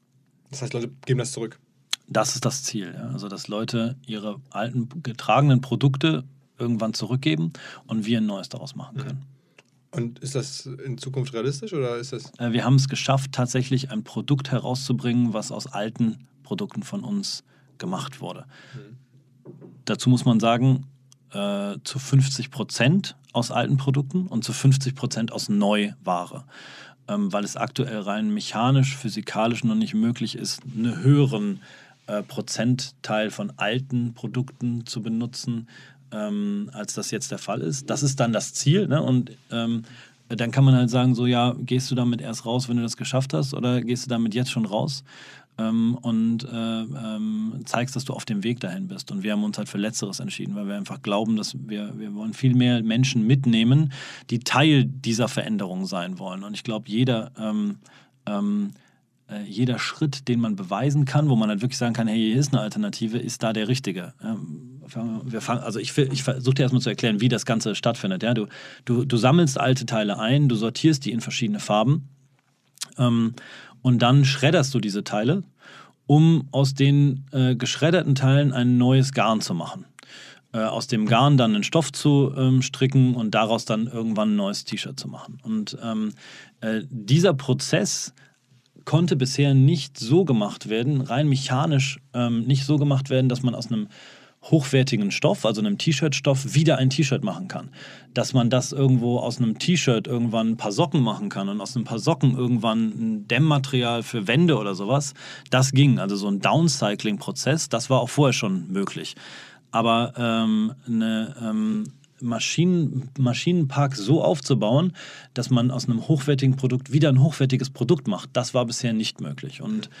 Das heißt, Leute geben das zurück. Das ist das Ziel. Ja? Also, dass Leute ihre alten getragenen Produkte irgendwann zurückgeben und wir ein neues daraus machen können. Und ist das in Zukunft realistisch oder ist das? Wir haben es geschafft, tatsächlich ein Produkt herauszubringen, was aus alten Produkten von uns gemacht wurde. Dazu muss man sagen, zu 50% aus alten Produkten und zu 50% aus Neuware. Weil es aktuell rein mechanisch, physikalisch noch nicht möglich ist, einen höheren Prozentteil von alten Produkten zu benutzen, als das jetzt der Fall ist. Das ist dann das Ziel, ne? Und dann kann man halt sagen, so ja, gehst du damit erst raus, wenn du das geschafft hast, oder gehst du damit jetzt schon raus und zeigst, dass du auf dem Weg dahin bist. Und wir haben uns halt für Letzteres entschieden, weil wir einfach glauben, dass wir wollen viel mehr Menschen mitnehmen, die Teil dieser Veränderung sein wollen. Und ich glaube, jeder Schritt, den man beweisen kann, wo man halt wirklich sagen kann, hey, hier ist eine Alternative, ist da der richtige. Ich versuche dir erstmal zu erklären, wie das Ganze stattfindet. Ja? Du sammelst alte Teile ein, du sortierst die in verschiedene Farben und dann schredderst du diese Teile, um aus den geschredderten Teilen ein neues Garn zu machen. Aus dem Garn dann einen Stoff zu stricken und daraus dann irgendwann ein neues T-Shirt zu machen. Und dieser Prozess konnte bisher nicht so gemacht werden, rein mechanisch nicht so gemacht werden, dass man aus einem hochwertigen Stoff, also einem T-Shirt-Stoff, wieder ein T-Shirt machen kann. Dass man das irgendwo aus einem T-Shirt irgendwann ein paar Socken machen kann und aus ein paar Socken irgendwann ein Dämmmaterial für Wände oder sowas, das ging. Also so ein Downcycling-Prozess, das war auch vorher schon möglich. Aber Maschinenpark so aufzubauen, dass man aus einem hochwertigen Produkt wieder ein hochwertiges Produkt macht, das war bisher nicht möglich. Und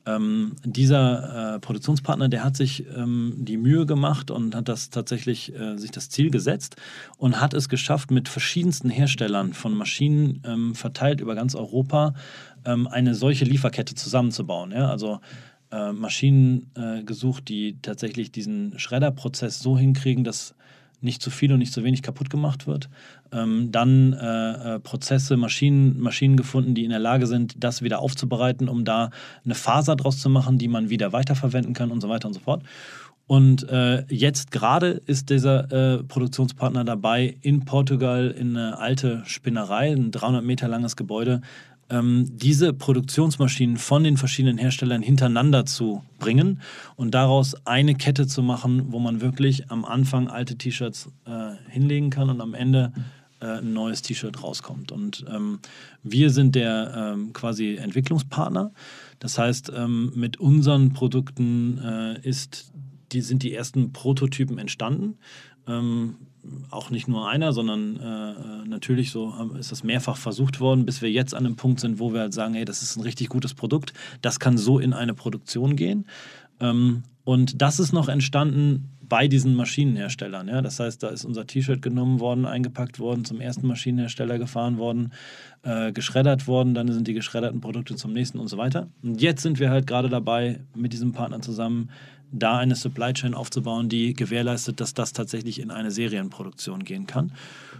dieser Produktionspartner, der hat sich die Mühe gemacht und hat das tatsächlich sich das Ziel gesetzt und hat es geschafft, mit verschiedensten Herstellern von Maschinen verteilt über ganz Europa eine solche Lieferkette zusammenzubauen. Ja? Also Maschinen gesucht, die tatsächlich diesen Schredderprozess so hinkriegen, dass nicht zu viel und nicht zu wenig kaputt gemacht wird. Dann Prozesse, Maschinen gefunden, die in der Lage sind, das wieder aufzubereiten, um da eine Faser draus zu machen, die man wieder weiterverwenden kann und so weiter und so fort. Und jetzt gerade ist dieser Produktionspartner dabei, in Portugal in eine alte Spinnerei, ein 300 Meter langes Gebäude, diese Produktionsmaschinen von den verschiedenen Herstellern hintereinander zu bringen und daraus eine Kette zu machen, wo man wirklich am Anfang alte T-Shirts hinlegen kann und am Ende ein neues T-Shirt rauskommt. Und wir sind der quasi Entwicklungspartner. Das heißt, mit unseren Produkten sind die ersten Prototypen entstanden. Auch nicht nur einer, sondern natürlich ist das mehrfach versucht worden, bis wir jetzt an einem Punkt sind, wo wir halt sagen, hey, das ist ein richtig gutes Produkt, das kann so in eine Produktion gehen. Und das ist noch entstanden bei diesen Maschinenherstellern. Ja? Das heißt, da ist unser T-Shirt genommen worden, eingepackt worden, zum ersten Maschinenhersteller gefahren worden, geschreddert worden, dann sind die geschredderten Produkte zum nächsten und so weiter. Und jetzt sind wir halt gerade dabei, mit diesem Partner zusammen da eine Supply Chain aufzubauen, die gewährleistet, dass das tatsächlich in eine Serienproduktion gehen kann.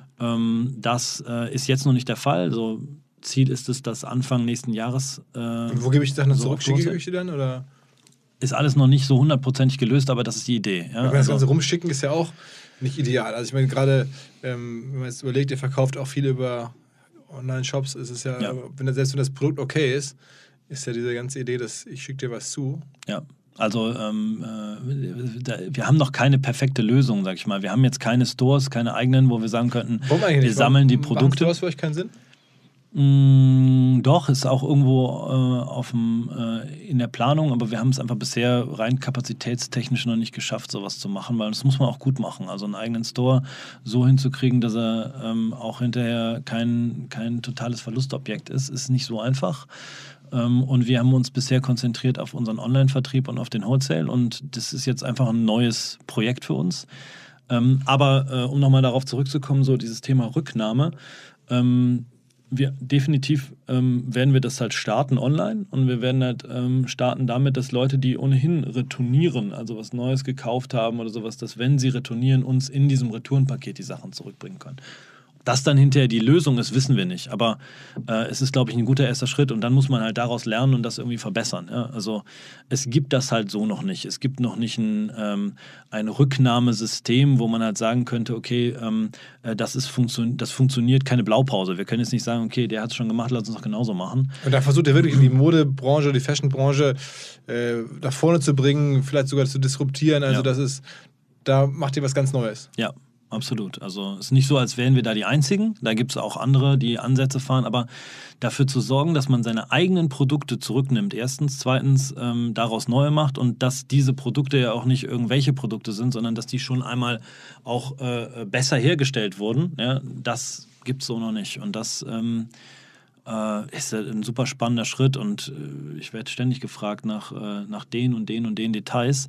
Das ist jetzt noch nicht der Fall. So, Ziel ist es, dass Anfang nächsten Jahres... Und wo gebe ich die Sachen zurück? Schicke ich die dann? Oder? Ist alles noch nicht so 100%ig gelöst, aber das ist die Idee. Ja? Das Ganze rumschicken ist ja auch nicht ideal. Also ich meine, gerade, wenn man jetzt überlegt, ihr verkauft auch viel über Online-Shops, ist es ja, selbst wenn das Produkt okay ist ja diese ganze Idee, dass ich schicke dir was zu. Ja. Also wir haben noch keine perfekte Lösung, sag ich mal. Wir haben jetzt keine Stores, keine eigenen, wo wir sagen könnten, wir sammeln die Produkte. Machen Stores für euch keinen Sinn? Doch, ist auch irgendwo in der Planung, aber wir haben es einfach bisher rein kapazitätstechnisch noch nicht geschafft, sowas zu machen, weil das muss man auch gut machen. Also einen eigenen Store so hinzukriegen, dass er auch hinterher kein totales Verlustobjekt ist nicht so einfach. Und wir haben uns bisher konzentriert auf unseren Online-Vertrieb und auf den Wholesale und das ist jetzt einfach ein neues Projekt für uns. Aber um nochmal darauf zurückzukommen, so dieses Thema Rücknahme, definitiv werden wir das halt starten online und wir werden halt starten damit, dass Leute, die ohnehin retournieren, also was Neues gekauft haben oder sowas, dass wenn sie retournieren, uns in diesem Retourenpaket die Sachen zurückbringen können. Das dann hinterher die Lösung ist, wissen wir nicht. Aber es ist, glaube ich, ein guter erster Schritt und dann muss man halt daraus lernen und das irgendwie verbessern. Ja? Also es gibt das halt so noch nicht. Es gibt noch nicht ein Rücknahmesystem, wo man halt sagen könnte, okay, das funktioniert, keine Blaupause. Wir können jetzt nicht sagen, okay, der hat es schon gemacht, lass uns doch genauso machen. Und da versucht er wirklich die Modebranche, die Fashionbranche nach vorne zu bringen, vielleicht sogar zu disruptieren. Also da macht ihr was ganz Neues. Ja. Absolut. Also es ist nicht so, als wären wir da die Einzigen. Da gibt es auch andere, die Ansätze fahren. Aber dafür zu sorgen, dass man seine eigenen Produkte zurücknimmt, erstens. Zweitens, daraus neue macht und dass diese Produkte ja auch nicht irgendwelche Produkte sind, sondern dass die schon einmal auch besser hergestellt wurden. Ja, das gibt es so noch nicht. Und das ist ein super spannender Schritt. Und ich werde ständig gefragt nach den und den und den Details.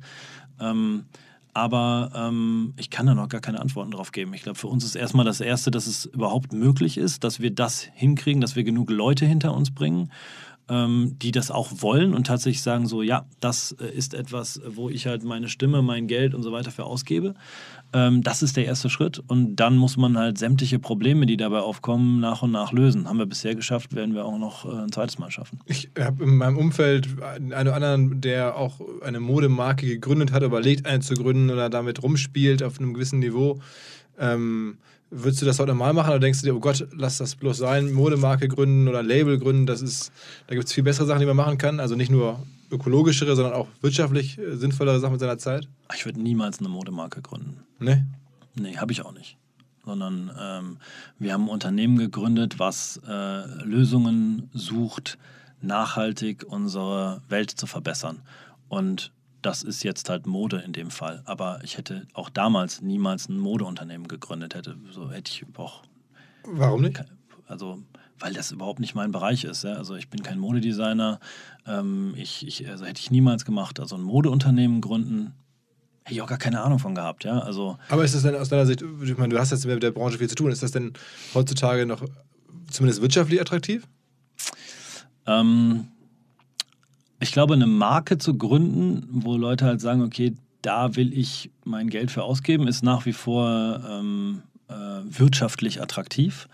Aber ich kann da noch gar keine Antworten drauf geben. Ich glaube, für uns ist erstmal das Erste, dass es überhaupt möglich ist, dass wir das hinkriegen, dass wir genug Leute hinter uns bringen, die das auch wollen und tatsächlich sagen so, ja, das ist etwas, wo ich halt meine Stimme, mein Geld und so weiter für ausgebe. Das ist der erste Schritt und dann muss man halt sämtliche Probleme, die dabei aufkommen, nach und nach lösen. Haben wir bisher geschafft, werden wir auch noch ein zweites Mal schaffen. Ich habe in meinem Umfeld einen oder anderen, der auch eine Modemarke gegründet hat, überlegt, eine zu gründen oder damit rumspielt auf einem gewissen Niveau. Würdest du das heute normal machen oder denkst du dir, oh Gott, lass das bloß sein, Modemarke gründen oder Label gründen, da gibt es viel bessere Sachen, die man machen kann, also nicht nur ökologischere, sondern auch wirtschaftlich sinnvollere Sachen mit seiner Zeit? Ich würde niemals eine Modemarke gründen. Ne? Nee, habe ich auch nicht. Sondern wir haben ein Unternehmen gegründet, was Lösungen sucht, nachhaltig unsere Welt zu verbessern. Und das ist jetzt halt Mode in dem Fall. Aber ich hätte auch damals niemals ein Modeunternehmen gegründet. So hätte ich auch. Warum nicht? Also, weil das überhaupt nicht mein Bereich ist. Ja? Also ich bin kein Modedesigner. Also hätte ich niemals gemacht. Also ein Modeunternehmen gründen, hätte ich auch gar keine Ahnung von gehabt. Ja? Also, aber ist das denn aus deiner Sicht, ich meine, du hast jetzt mit der Branche viel zu tun, ist das denn heutzutage noch zumindest wirtschaftlich attraktiv? Ich glaube, eine Marke zu gründen, wo Leute halt sagen, okay, da will ich mein Geld für ausgeben, ist nach wie vor wirtschaftlich attraktiv.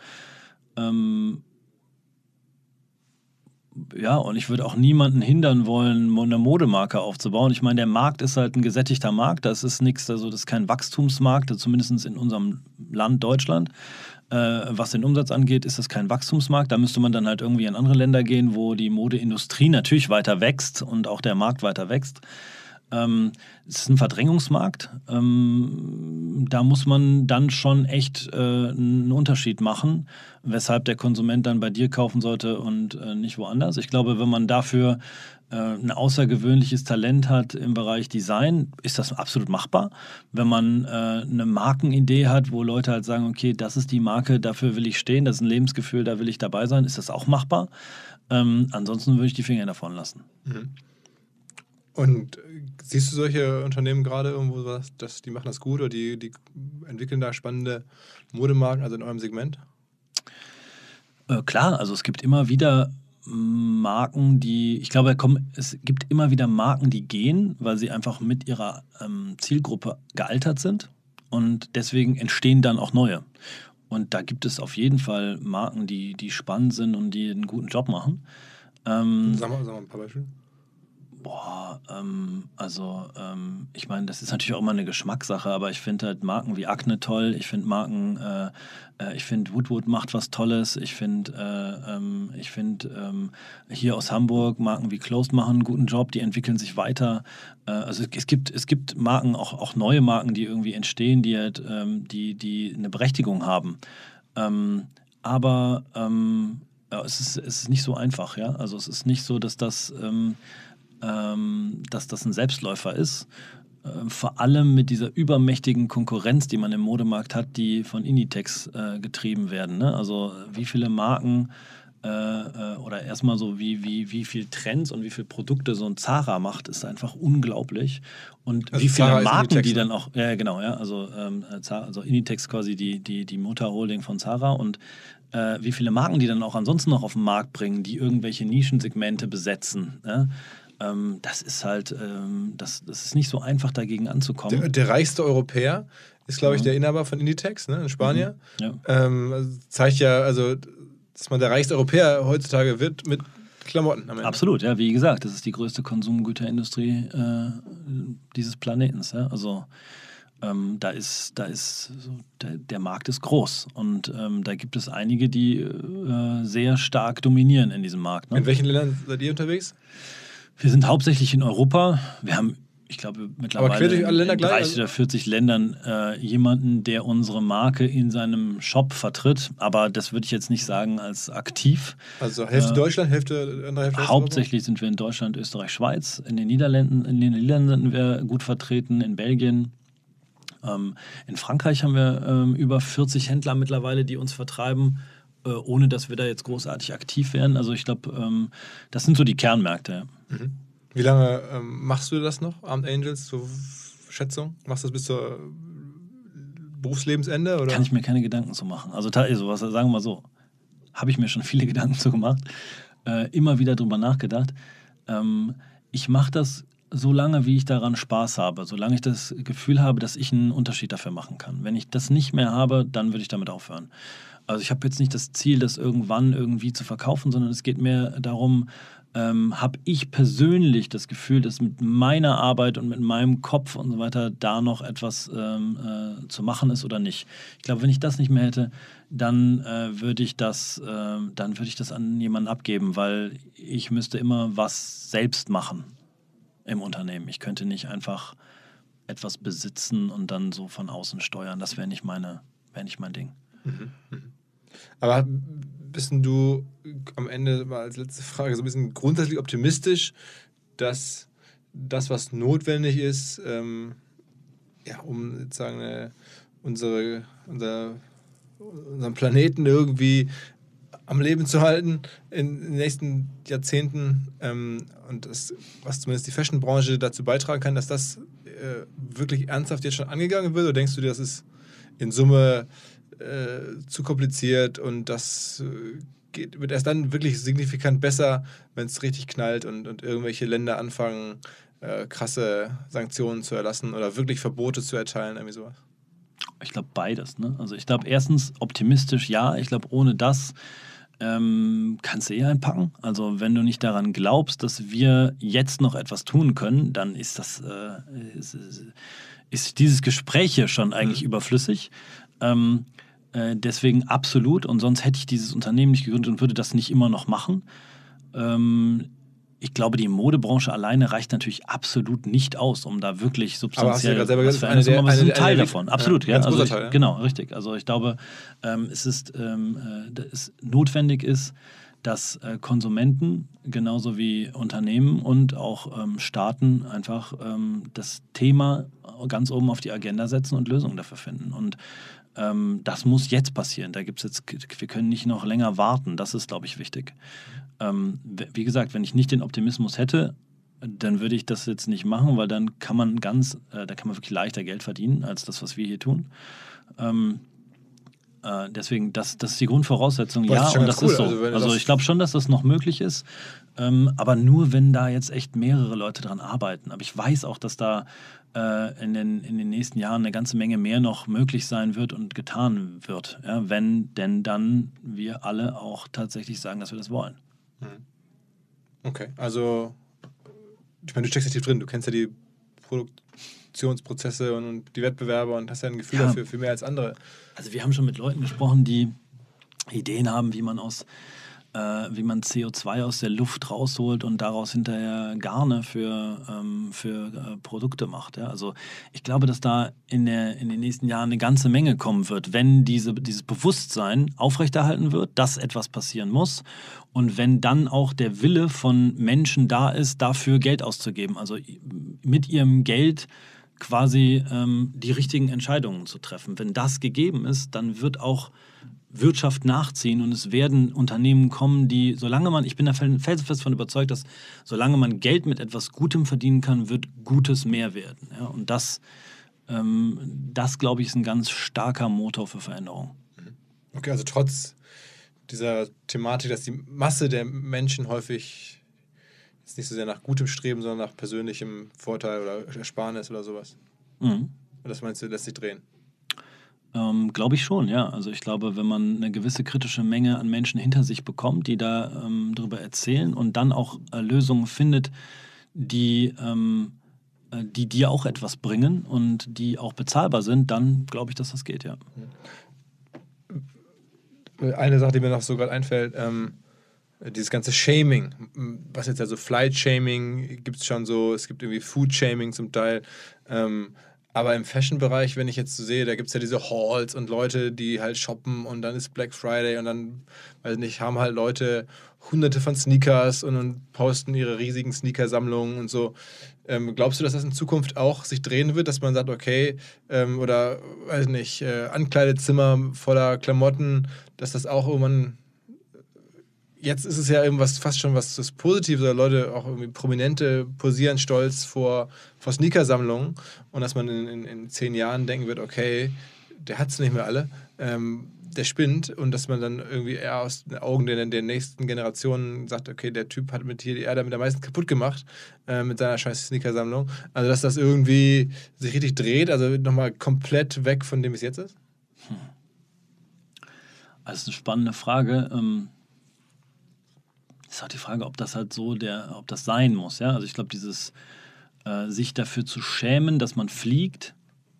Ja, und ich würde auch niemanden hindern wollen, eine Modemarke aufzubauen. Ich meine, der Markt ist halt ein gesättigter Markt. Das ist nichts, also das ist kein Wachstumsmarkt, zumindest in unserem Land Deutschland. Was den Umsatz angeht, ist das kein Wachstumsmarkt. Da müsste man dann halt irgendwie in andere Länder gehen, wo die Modeindustrie natürlich weiter wächst und auch der Markt weiter wächst. Es ist ein Verdrängungsmarkt. Da muss man dann schon echt einen Unterschied machen, weshalb der Konsument dann bei dir kaufen sollte und nicht woanders. Ich glaube, wenn man dafür ein außergewöhnliches Talent hat im Bereich Design, ist das absolut machbar. Wenn man eine Markenidee hat, wo Leute halt sagen, okay, das ist die Marke, dafür will ich stehen, das ist ein Lebensgefühl, da will ich dabei sein, ist das auch machbar. Ansonsten würde ich die Finger davon lassen. Mhm. Und siehst du solche Unternehmen gerade irgendwo, die machen das gut oder die entwickeln da spannende Modemarken, also in eurem Segment? Klar, also es gibt immer wieder Marken, es gibt immer wieder Marken, die gehen, weil sie einfach mit ihrer Zielgruppe gealtert sind und deswegen entstehen dann auch neue. Und da gibt es auf jeden Fall Marken, die spannend sind und die einen guten Job machen. Sag mal ein paar Beispiele. Ich meine, das ist natürlich auch immer eine Geschmackssache, aber ich finde halt Marken wie Acne toll, ich finde Woodwood macht was Tolles, ich finde hier aus Hamburg Marken wie Closed machen einen guten Job, die entwickeln sich weiter. Also es gibt Marken, auch neue Marken, die irgendwie entstehen, die halt, die eine Berechtigung haben. Es ist nicht so einfach, ja. Also es ist nicht so, dass das ein Selbstläufer ist. Vor allem mit dieser übermächtigen Konkurrenz, die man im Modemarkt hat, die von Inditex getrieben werden. Ne? Also wie viele Marken oder erstmal so wie viel Trends und wie viele Produkte so ein Zara macht, ist einfach unglaublich. Und also wie viele Zara Marken, Inditex, die dann auch, ja genau, ja, also Inditex quasi die Mutterholding von Zara und wie viele Marken die dann auch ansonsten noch auf den Markt bringen, die irgendwelche Nischensegmente besetzen. Ja? Das ist halt, das ist nicht so einfach, dagegen anzukommen. Der reichste Europäer ist, glaube ich, der Inhaber von Inditex, ne, in Spanien. Ja. Zeigt ja, also, dass man der reichste Europäer heutzutage wird mit Klamotten am Ende. Absolut, ja, wie gesagt, das ist die größte Konsumgüterindustrie dieses Planetens. Ja? Also der Markt ist groß und da gibt es einige, die sehr stark dominieren in diesem Markt. Ne? In welchen Ländern seid ihr unterwegs? Wir sind hauptsächlich in Europa. Wir haben, ich glaube, mittlerweile durch alle Länder in gleich, 30 oder 40 Ländern jemanden, der unsere Marke in seinem Shop vertritt. Aber das würde ich jetzt nicht sagen als aktiv. Also Hälfte Deutschland, Hälfte andere Hälfte Hauptsächlich sind wir in Deutschland, Österreich, Schweiz. In den Niederlanden sind wir gut vertreten, in Belgien. In Frankreich haben wir über 40 Händler mittlerweile, die uns vertreiben, ohne dass wir da jetzt großartig aktiv werden. Also ich glaube, das sind so die Kernmärkte. Ja. Mhm. Wie lange machst du das noch, Armed Angels, so Schätzung? Machst du das bis zur Berufslebensende? Oder? Kann ich mir keine Gedanken zu machen. Also sowas, sagen wir mal so, habe ich mir schon viele Gedanken zu gemacht, immer wieder drüber nachgedacht. Ich mache das so lange, wie ich daran Spaß habe, solange ich das Gefühl habe, dass ich einen Unterschied dafür machen kann. Wenn ich das nicht mehr habe, dann würde ich damit aufhören. Also ich habe jetzt nicht das Ziel, das irgendwann irgendwie zu verkaufen, sondern es geht mir darum, habe ich persönlich das Gefühl, dass mit meiner Arbeit und mit meinem Kopf und so weiter da noch etwas zu machen ist oder nicht. Ich glaube, wenn ich das nicht mehr hätte, dann würde ich das an jemanden abgeben, weil ich müsste immer was selbst machen im Unternehmen. Ich könnte nicht einfach etwas besitzen und dann so von außen steuern. Das wäre nicht mein Ding. Mhm. Aber bist du am Ende mal als letzte Frage so ein bisschen grundsätzlich optimistisch, dass das, was notwendig ist, um sozusagen unseren Planeten irgendwie am Leben zu halten in den nächsten Jahrzehnten und das, was zumindest die Fashion-Branche dazu beitragen kann, dass das wirklich ernsthaft jetzt schon angegangen wird? Oder denkst du dir, das ist in Summe zu kompliziert und das wird erst dann wirklich signifikant besser, wenn es richtig knallt und irgendwelche Länder anfangen, krasse Sanktionen zu erlassen oder wirklich Verbote zu erteilen, irgendwie sowas? Ich glaube beides. Ne? Also ich glaube erstens optimistisch, ja. Ich glaube ohne das kannst du eher einpacken. Also wenn du nicht daran glaubst, dass wir jetzt noch etwas tun können, dann ist das ist dieses Gespräch hier schon eigentlich überflüssig. Deswegen absolut. Und sonst hätte ich dieses Unternehmen nicht gegründet und würde das nicht immer noch machen. Ich glaube, die Modebranche alleine reicht natürlich absolut nicht aus, um da wirklich substanziell was zu verändern. Aber es ist ein Teil davon. Absolut, ja. Also Teil, genau, richtig. Also ich glaube, es notwendig ist, dass Konsumenten genauso wie Unternehmen und auch Staaten einfach das Thema ganz oben auf die Agenda setzen und Lösungen dafür finden. Und das muss jetzt passieren. Wir können nicht noch länger warten. Das ist, glaube ich, wichtig. Wie gesagt, wenn ich nicht den Optimismus hätte, dann würde ich das jetzt nicht machen, weil dann kann man wirklich leichter Geld verdienen als das, was wir hier tun. Deswegen, das ist die Grundvoraussetzung, ja, und das ist so. Also ich glaube schon, dass das noch möglich ist, aber nur, wenn da jetzt echt mehrere Leute dran arbeiten. Aber ich weiß auch, dass da in den nächsten Jahren eine ganze Menge mehr noch möglich sein wird und getan wird, ja, wenn denn dann wir alle auch tatsächlich sagen, dass wir das wollen. Okay, also ich meine, du steckst ja tief drin, du kennst ja die Produktionsprozesse und die Wettbewerber und hast ja ein Gefühl dafür, viel mehr als andere. Also wir haben schon mit Leuten gesprochen, die Ideen haben, wie man CO2 aus der Luft rausholt und daraus hinterher Garne für Produkte macht. Ja? Also ich glaube, dass da in den nächsten Jahren eine ganze Menge kommen wird, wenn dieses Bewusstsein aufrechterhalten wird, dass etwas passieren muss und wenn dann auch der Wille von Menschen da ist, dafür Geld auszugeben. Also mit ihrem Geld quasi die richtigen Entscheidungen zu treffen. Wenn das gegeben ist, dann wird auch Wirtschaft nachziehen und es werden Unternehmen kommen, die, ich bin da felsenfest davon überzeugt, dass solange man Geld mit etwas Gutem verdienen kann, wird Gutes mehr werden. Ja? Und das glaube ich, ist ein ganz starker Motor für Veränderung. Okay, also trotz dieser Thematik, dass die Masse der Menschen häufig ist nicht so sehr nach gutem Streben, sondern nach persönlichem Vorteil oder Ersparnis oder sowas. Mhm. Das meinst du, lässt sich drehen? Glaube ich schon, ja. Also ich glaube, wenn man eine gewisse kritische Menge an Menschen hinter sich bekommt, die da darüber erzählen und dann auch Lösungen findet, die dir auch etwas bringen und die auch bezahlbar sind, dann glaube ich, dass das geht, ja. Eine Sache, die mir noch so gerade einfällt, dieses ganze Shaming, was jetzt also Flight-Shaming gibt es schon so, es gibt irgendwie Food-Shaming zum Teil, aber im Fashion-Bereich, wenn ich jetzt so sehe, da gibt es ja diese Halls und Leute, die halt shoppen und dann ist Black Friday und dann, weiß nicht, haben halt Leute hunderte von Sneakers und posten ihre riesigen Sneakersammlungen und so. Glaubst du, dass das in Zukunft auch sich drehen wird, dass man sagt, okay, oder, weiß nicht, Ankleidezimmer voller Klamotten, dass das auch irgendwann... Jetzt ist es ja irgendwas fast schon was das Positives, oder Leute, auch irgendwie Prominente posieren stolz vor Sneakersammlungen und dass man in 10 Jahren denken wird, okay, der hat es nicht mehr alle, der spinnt, und dass man dann irgendwie eher aus den Augen der nächsten Generationen sagt, okay, der Typ hat mit hier die Erde mit am meisten kaputt gemacht mit seiner scheiß Sneakersammlung. Also dass das irgendwie sich richtig dreht, also nochmal komplett weg von dem, wie es jetzt ist? Das ist eine spannende Frage. Ist auch die Frage, ob das halt so ob das sein muss, ja. Also ich glaube, dieses sich dafür zu schämen, dass man fliegt,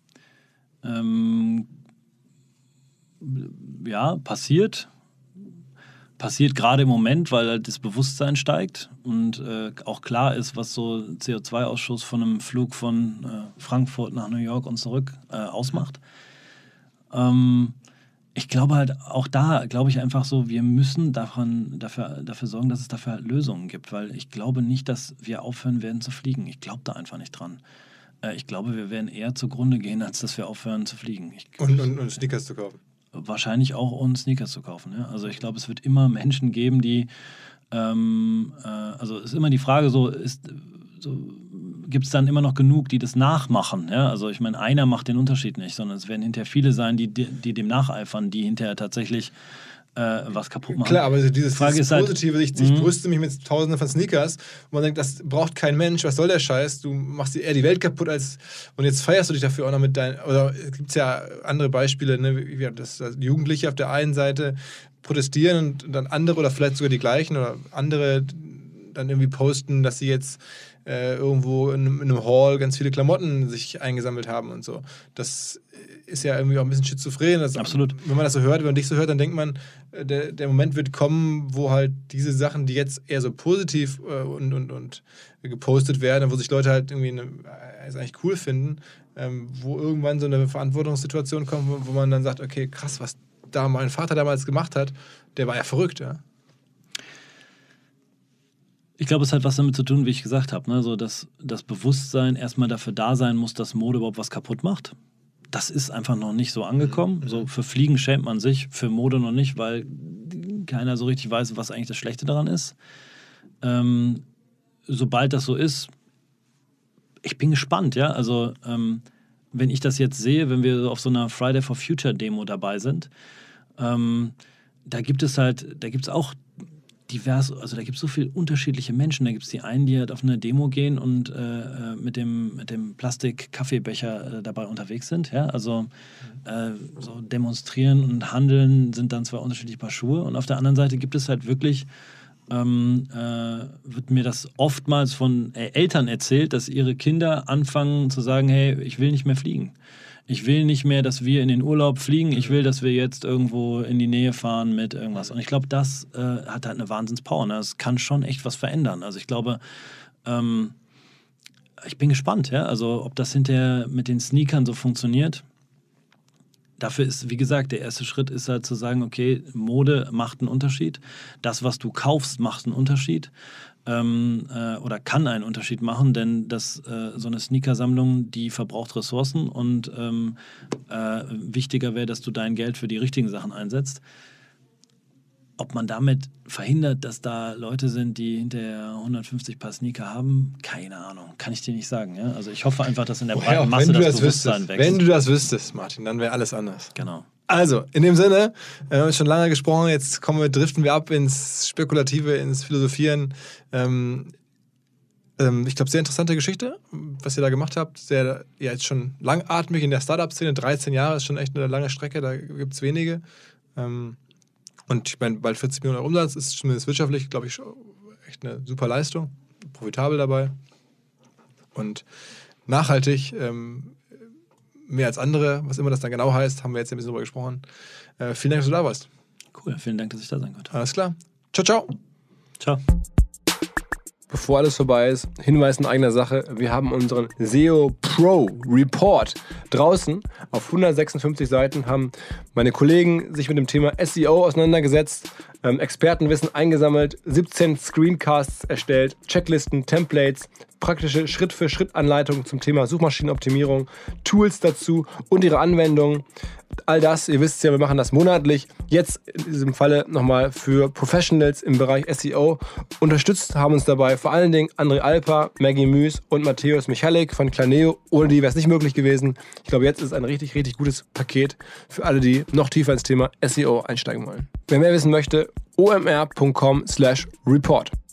ja, passiert gerade im Moment, weil halt das Bewusstsein steigt und auch klar ist, was so CO2-Ausschuss von einem Flug von Frankfurt nach New York und zurück ausmacht. Ich glaube halt, auch da glaube ich einfach so, wir müssen dafür sorgen, dass es dafür halt Lösungen gibt, weil ich glaube nicht, dass wir aufhören werden zu fliegen. Ich glaube da einfach nicht dran. Ich glaube, wir werden eher zugrunde gehen, als dass wir aufhören zu fliegen. Und Sneakers zu kaufen. Wahrscheinlich auch, und Sneakers zu kaufen. Ja? Also ich glaube, es wird immer Menschen geben, die, also ist immer die Frage gibt es dann immer noch genug, die das nachmachen. Ja? Also ich meine, einer macht den Unterschied nicht, sondern es werden hinterher viele sein, die dem nacheifern, die hinterher tatsächlich was kaputt machen. Klar, aber dieses Positive, ich brüste mich mit Tausenden von Sneakers und man denkt, das braucht kein Mensch, was soll der Scheiß, du machst eher die Welt kaputt und jetzt feierst du dich dafür auch noch mit deinen, oder es gibt ja andere Beispiele, ne, wie das Jugendliche auf der einen Seite protestieren und dann andere oder vielleicht sogar die gleichen oder andere dann irgendwie posten, dass sie jetzt irgendwo in einem Hall ganz viele Klamotten sich eingesammelt haben und so. Das ist ja irgendwie auch ein bisschen schizophren. Absolut. Wenn man das so hört, wenn man dich so hört, dann denkt man, der Moment wird kommen, wo halt diese Sachen, die jetzt eher so positiv und gepostet werden, wo sich Leute halt irgendwie es eigentlich cool finden, wo irgendwann so eine Verantwortungssituation kommt, wo man dann sagt, okay, krass, was da mein Vater damals gemacht hat, der war ja verrückt, ja. Ich glaube, es hat was damit zu tun, wie ich gesagt habe, ne? So, dass das Bewusstsein erstmal dafür da sein muss, dass Mode überhaupt was kaputt macht. Das ist einfach noch nicht so angekommen. So, für Fliegen schämt man sich, für Mode noch nicht, weil keiner so richtig weiß, was eigentlich das Schlechte daran ist. Sobald das so ist, ich bin gespannt, ja. Also, wenn ich das jetzt sehe, wenn wir auf so einer Friday for Future Demo dabei sind, da gibt es auch divers, also da gibt es so viele unterschiedliche Menschen. Da gibt es die einen, die halt auf eine Demo gehen und mit dem Plastik-Kaffeebecher dabei unterwegs sind. Ja? Also so demonstrieren und handeln sind dann zwei unterschiedliche Paar Schuhe. Und auf der anderen Seite gibt es halt wirklich, wird mir das oftmals von Eltern erzählt, dass ihre Kinder anfangen zu sagen, hey, ich will nicht mehr fliegen. Ich will nicht mehr, dass wir in den Urlaub fliegen. Ich will, dass wir jetzt irgendwo in die Nähe fahren mit irgendwas. Und ich glaube, das hat halt eine Wahnsinnspower. Ne? Das kann schon echt was verändern. Also ich glaube, ich bin gespannt, ja? Also ob das hinterher mit den Sneakern so funktioniert. Dafür ist, wie gesagt, der erste Schritt ist halt zu sagen, okay, Mode macht einen Unterschied. Das, was du kaufst, macht einen Unterschied. Oder kann einen Unterschied machen, denn so eine Sneakersammlung, die verbraucht Ressourcen und wichtiger wäre, dass du dein Geld für die richtigen Sachen einsetzt. Ob man damit verhindert, dass da Leute sind, die hinterher 150 Paar Sneaker haben, keine Ahnung, kann ich dir nicht sagen. Ja? Also ich hoffe einfach, dass in der breiten Masse das Bewusstsein wächst. Wenn du das wüsstest, Martin, dann wäre alles anders. Genau. Also, in dem Sinne, wir haben schon lange gesprochen, jetzt driften wir ab ins Spekulative, ins Philosophieren. Ich glaube, sehr interessante Geschichte, was ihr da gemacht habt. Sehr, ja, jetzt schon langatmig in der Startup-Szene. 13 Jahre ist schon echt eine lange Strecke, da gibt es wenige. Und ich meine, bald 40 Millionen Euro Umsatz ist zumindest wirtschaftlich, glaube ich, echt eine super Leistung. Profitabel dabei. Und nachhaltig, mehr als andere, was immer das dann genau heißt, haben wir jetzt ein bisschen drüber gesprochen. Vielen Dank, dass du da warst. Cool, vielen Dank, dass ich da sein konnte. Alles klar. Ciao, ciao. Ciao. Bevor alles vorbei ist, Hinweis in eigener Sache. Wir haben unseren SEO Pro Report draußen. Auf 156 Seiten haben meine Kollegen sich mit dem Thema SEO auseinandergesetzt, Expertenwissen eingesammelt, 17 Screencasts erstellt, Checklisten, Templates, praktische Schritt-für-Schritt-Anleitungen zum Thema Suchmaschinenoptimierung, Tools dazu und ihre Anwendungen. All das, ihr wisst ja, wir machen das monatlich. Jetzt in diesem Falle nochmal für Professionals im Bereich SEO. Unterstützt haben uns dabei vor allen Dingen André Alper, Maggie Müß und Matthäus Michalik von Planeo. Ohne die wäre es nicht möglich gewesen. Ich glaube, jetzt ist es ein richtig, richtig gutes Paket für alle, die noch tiefer ins Thema SEO einsteigen wollen. Wer mehr wissen möchte, omr.com/report.